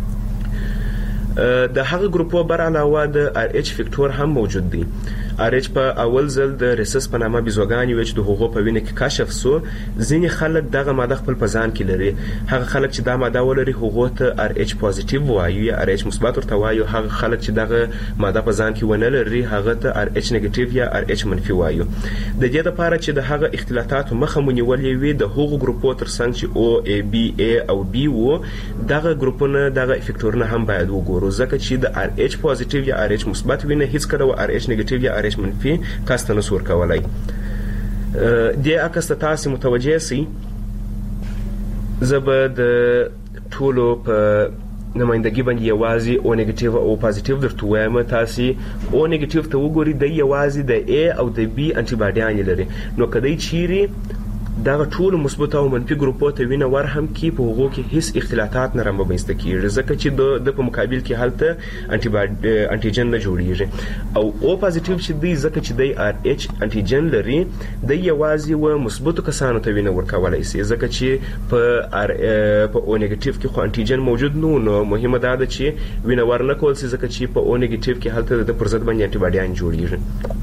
د هغه ګروپو بر علاوه د آر ایچ فیکټور هم موجود دی. آر ایچ په اول ځل د ریسس په نامه بیزوګانې وې چې د هغو په وینه کې کشف سو. ځینې خلک دغه ماده خپل په ځان کې لري. هغه خلک چې دا ماده ولري هغو ته آر ایچ پازیټیو وایو یا آر ایچ مثبت ورته وایو. هغه خلک چې دغه ماده په ځان کې ونه لري هغه ته آر ایچ نیګیټیو یا آر ایچ منفي وایو. د دې لپاره چې د هغه اختلاطاتو مخه مو نیولې وي د هغو ګروپو ترڅنګ چې او ای بی ای او بی وو، دغه ګروپونه دغه افیکټورونه هم باید وګورو ځکه چې د آر ایچ پازیټیو یا آر ایچ مثبت وینه هیڅ کله آر ایچ نیګیټیو یا آر ایچ منفي کس ته نسو ورکولی. دې عکس ته تاسې متوجه سئ. زه به د ټولو په نمایندګي باندې یوازې او نیګیټیو او پازیټیو درته وایم. تاسې او نیګیټیو ته وګورئ، دی یوازې د ای او د بی انټي باډیانې لري. نو که دی چیرې دغه ټولو مثبت او منفي ګروپو ته وینه ورهم کړي په هغو کې هیڅ اختلاطات نه رامنځته کېږي ځکه چې د په مقابل کې هلته انټیجن نه جوړیږي. او او پازیټیو چې دی ځکه چې دی آر ایچ انټیجن لري، دی یوازې و مثبتو کسانو ته وینه ورکولی شي ځکه چې په په او نیګیټیو کې خو انټیجن موجود نه و. نو مهمه دا ده چې وینه ورنه کول شي ځکه چې په او نیګیټیو کې هلته د پر ضد باندې انټي باډیان جوړیږي.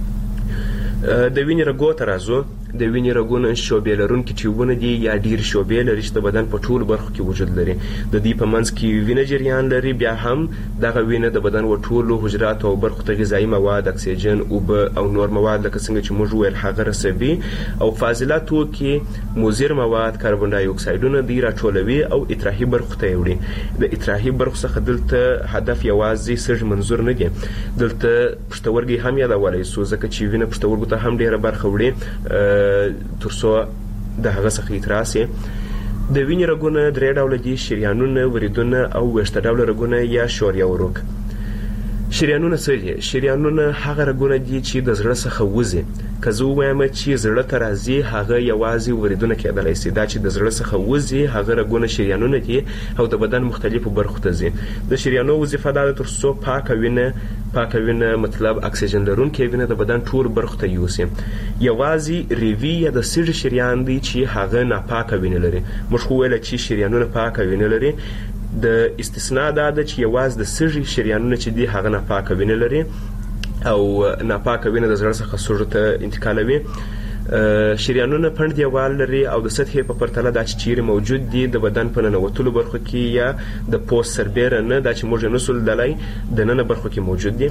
د وینې رګو ته راځو. د وینې رګونه شعبې لرونکي ټیوبونه دي یا ډېر شعبې لري چې د بدن په ټولو برخو کې وجود لري. د دې په منځ کې وینه جریان لري. بیا هم دغه وینه د بدن و ټولو حجراتو او برخو ته غذایي مواد، اکسیجن، اوبه او نور مواد لکه څنګه چې موږ وویل هغه رسوي. او فاضله توکي، مضر مواد، کاربن ډای اکسایډونه دوی راټولوي او اطراحي برخو ته یې وړي. د اطراحي برخو څخه دلته هدف یوازې سږ منظور نه دی، دلته پښتورګي هم یادولی سو ځکه چې وینه پښتورګو ته هم ډېره برخه وړي تر څو د هغه څخه اعتراض یې. د وینې رګونه درې ډوله دي: شریانونه، وریدونه او ویښته ډوله رګونه یا شوریه وروک. شریانونه څه دي؟ شریانونه هغه رګونه دي چې د زړه څخه وځي. که زه ووایم چې زړه ته راځي هغه یوازې وریدونه کېدلی شي. دا چې د زړه څخه وځي هغه رګونه شریانونه دي او د بدن مختلفو برخو ته ځي. د شریانو وظیفه دا ده تر څو پاکه وینه پاکه وینه مطلب اکسیجن لرونکې وینه د بدن ټول برخو ته یوسي. یوازې ریوي یا د سږي شریان دی چې هغه ناپاکه وینه لري. موږ خو ویله چې شریانونه پاکه وینه لري. د استثناء دا ده چې یوازې د سږي شریانونه چې دي هغه ناپاکه وینه لري او ناپاکه وینه د زړه څخه سږو ته انتقالوي. شریانونه پنډ دیوال لري او د سطحې په پرتله دا چې چیرې موجود دي د بدن په ننوتلو برخو کې یا د پوست سربیره نه، دا چې موږ یې نسو لیدلی، د ننه برخو کې موجود دي.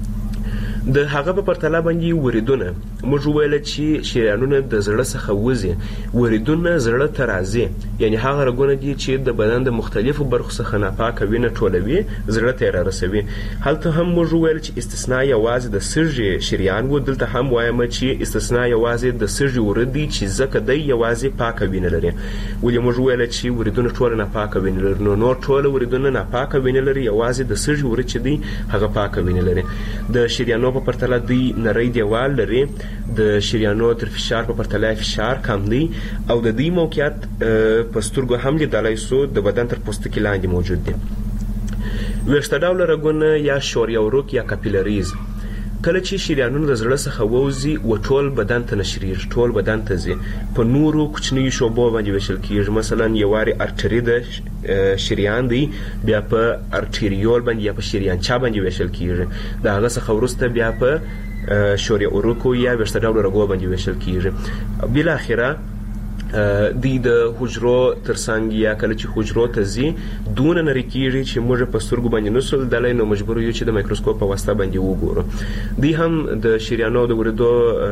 د هغه په پرتله باندې وریدونه، موږ وویله چې شریانونه د زړه څخه وځي، وریدونه زړه ته راځي. یعنې هغه رګونه دي چې د بدن د مختلفو برخو څخه ناپاکه وینه ټولوي، زړه ته یې رارسوي. هلته هم موږ وویل چې استثناء یوازې د سږي شریان و. دلته هم وایم چې استثناء یوازې د سږي ورید دی چې ځکه دی یوازې پاکه وینه لري. ولې موږ وویله چې وریدونه ټوله ناپاکه وینه لري؟ نو نور ټوله وریدونه ناپاکه وینه لري، یوازې د سږي ورید چې دی هغه پاکه وینه لري. د شریانو په پرتله دوی نری دیوال لري. د شریانو تر فشار په پرتله فشار کم دی او د دوی موقعیت په سترګو هم لیدلی سو د بدن تر پوستکي لاندې موجود دی. ویښته ډوله رګونه یا شوریه وروک یا کاپیلریز. کله چې شریانونه د زړه څخه ووځي و ټول بدن ته نشریږي، ټول بدن ته ځي، په نورو کوچنیو شعبو باندې ویشل کېږي. مثلا یوارې ارټري د شریان دی، بیا په ارټریول باندې یا په شریانچا باندې ویشل کېږي. د هغه څخه وروسته بیا په شوري اوروکو یا وشته ډول رګو باندې وشل کیږي. بل اخره د د حجرو ترڅنګ یا کله چې حجرو ته زی دون نری کیږي چې موږ په سترګو باندې نسل دلای نو مجبور یو چې د مایکروسکوپ په واسطه باندې وګورو. دی هم د شریانو د ورېدو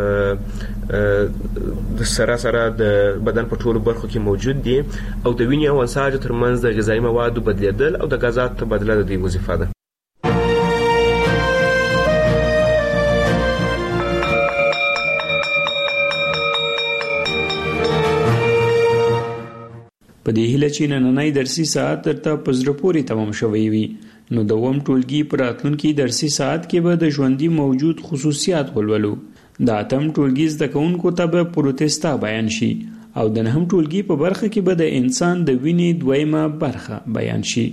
د سره سره د بدن په ټولو برخو کې موجود دي او د وینې او انساج ترمنځ د غذایی موادو بدلیدل او د غازات تبادله د دې وظیفه ده. په دې هیله چې نننۍ درسي ساعت درته په زړه پورې تمام شوی وي نو د اووم ټولګي په راتلونکي درسي ساعت کې به د ژوندي موجود خصوصیات ولولو. د اتم ټولګي زده کوونکو ته به پروتستا بیان شي او د نهم ټولګي په برخه کې به د انسان د وینې دویمه برخه بیان شي.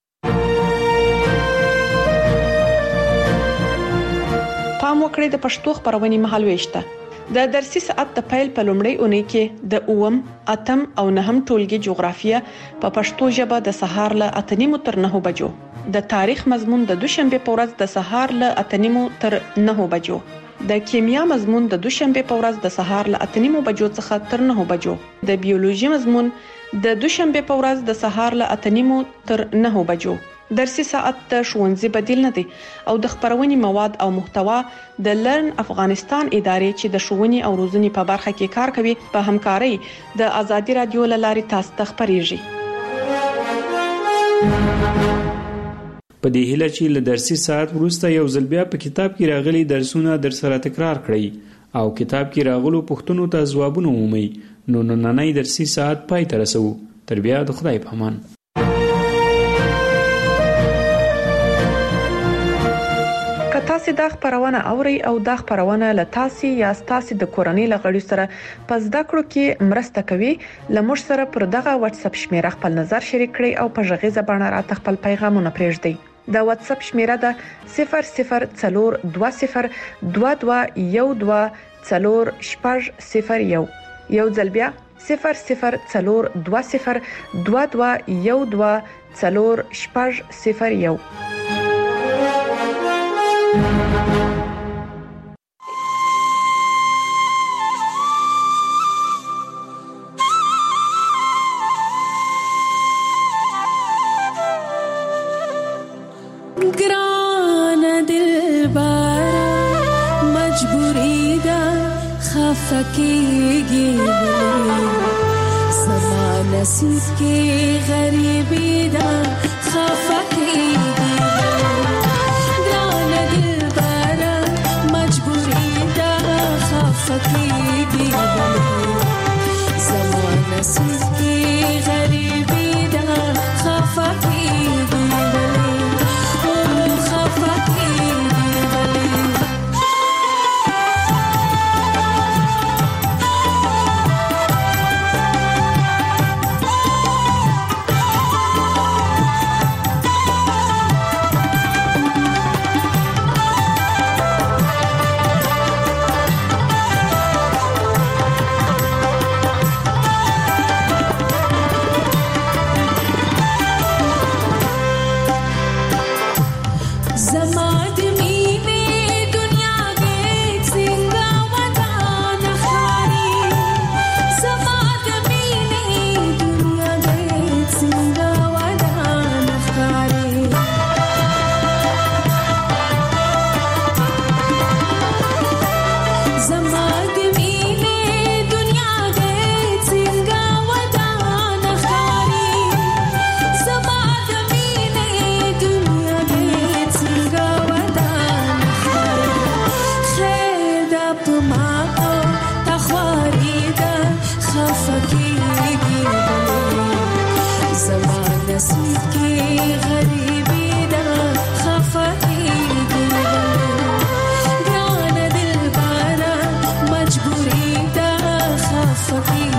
پام وکړئ د پښتو خبرونې مهالويشته د درسي ساعت د پیل په لومړۍ اونۍ کې د اووم، اتم او نهم ټولګي جغرافیه په پښتو ژبه د سهار له اته نیمو تر نهو بجو، د تاریخ مضمون د دوشنبه په ورځ د سهار له اته نیمو تر نهو بجو، د کیمیا مضمون د دوشنبه په ورځ د سهار له اته نیمو بجو څخه تر نهو بجو، د بیولوژي مضمون د دوشنبه په ورځ د سهار له اته نیمو تر نهو بجو. درسي ساعت د ښوونځي بدیل نه دی او د خبرونې مواد او محتوا د لرن افغانستان ادارې چې د ښوونې او روزنې په برخه کې کار کوي په همکارۍ د ازادي رادیو له لارې تاسو ته خبريږي. په دې هیله چې له درسي ساعت وروسته یو ځل بیا په کتاب کې راغلي درسونه در سره تکرار کړئ او کتاب کې راغلو پوښتنو ته ځوابونه ومومئ نو نننۍ درسي ساعت پای ته رسوو. تر بیا د خدای په امان. تاسو دا خبرونه اوري او دا خبرونه له تاسو یا تاسو د کورنۍ لغړی سره پس دا کړو کې مرسته کوي لمر سره پر دغه واتس اپ شمیره خپل نظر شریک کړئ او په ژغې زبانه را خپل پیغامونه پرېږدئ. دا واتس اپ شمیره ده صفر صفر څلور دوه صفر دوه دوه یو دوه څلور شپږ صفر یو. یو ځل بیا صفر صفر څلور دوه صفر دوه دوه یو دوه څلور شپږ صفر یو. फकीगी समा नसीब की गरीबी दा खफकीगी ग्रान दिल बारा मजबूरी दा खफकीगी समा नसीब की गरीबी दा खफकीगी फकीर